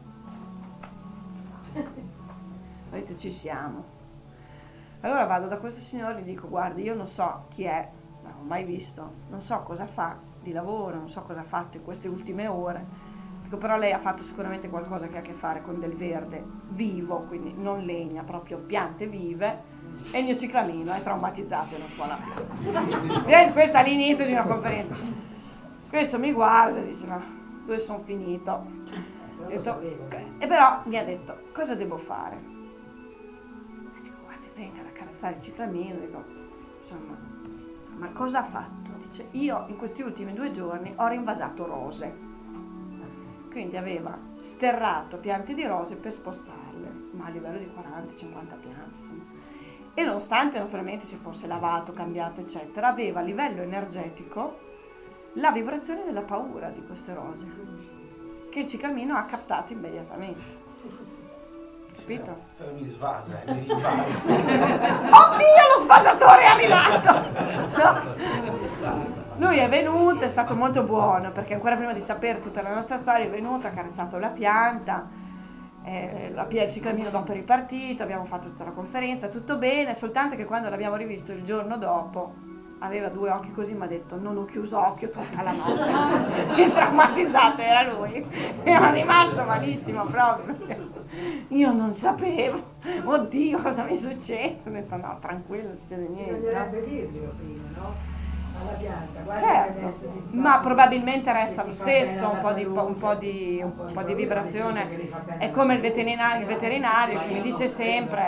Ho detto ci siamo. Allora vado da questo signore e gli dico guardi, io non so chi è, non l'ho mai visto, non so cosa fa di lavoro, non so cosa ha fatto in queste ultime ore. Dico, però lei ha fatto sicuramente qualcosa che ha a che fare con del verde vivo, quindi non legna, proprio piante vive, e il mio ciclamino è traumatizzato e non suona più. E questo all'inizio di una conferenza. Questo mi guarda e dice, ma dove sono finito? Ho detto, e però mi ha detto, cosa devo fare? E dico, guardi, venga ad accarezzare il ciclamino. Dico, insomma, ma cosa ha fatto? Dice, io in questi ultimi due giorni ho rinvasato rose. Quindi aveva sterrato piante di rose per spostarle, ma a livello di quaranta cinquanta piante, insomma. E nonostante naturalmente si fosse lavato, cambiato, eccetera, aveva a livello energetico la vibrazione della paura di queste rose, che il ciclamino ha captato immediatamente. Capito? Però mi svasa, eh, mi rinvasa. Oddio, lo svasatore è arrivato! No? Lui è venuto, è stato molto buono, perché ancora prima di sapere tutta la nostra storia è venuto, ha carezzato la pianta, eh, la, il ciclamino dopo è ripartito, abbiamo fatto tutta la conferenza, tutto bene, soltanto che quando l'abbiamo rivisto il giorno dopo aveva due occhi così, mi ha detto non ho chiuso occhio tutta la notte. Il traumatizzato era lui, era rimasto malissimo proprio. Io non sapevo, oddio cosa mi succede, ho detto no, tranquillo, non succede niente. Bisognerebbe dirglielo prima, no? Alla pianta, guarda, Certo, adesso ti si ma fa- probabilmente resta che lo ti fa bene stesso, un alla po' di, salute, un po' di, un po' un di po' di paura, nel senso vibrazione. che ti fa bene È alla come il salute. veterinario, il veterinario che mi dice sempre, e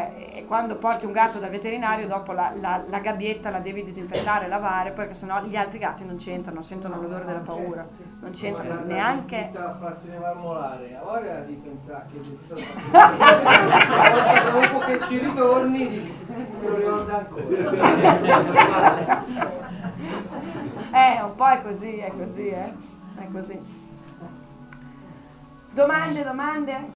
che quando porti un gatto dal veterinario dopo la, la, la gabbietta la devi disinfettare, lavare, perché sennò gli altri gatti non c'entrano, sentono l'odore della paura, non c'entrano neanche. Mi sta a farsi marmolare, ora di pensare che ci sono dopo che ci ritorni dici, me lo ricorda ancora. Eh, un po' è così, è così, eh, è così. Domande, domande?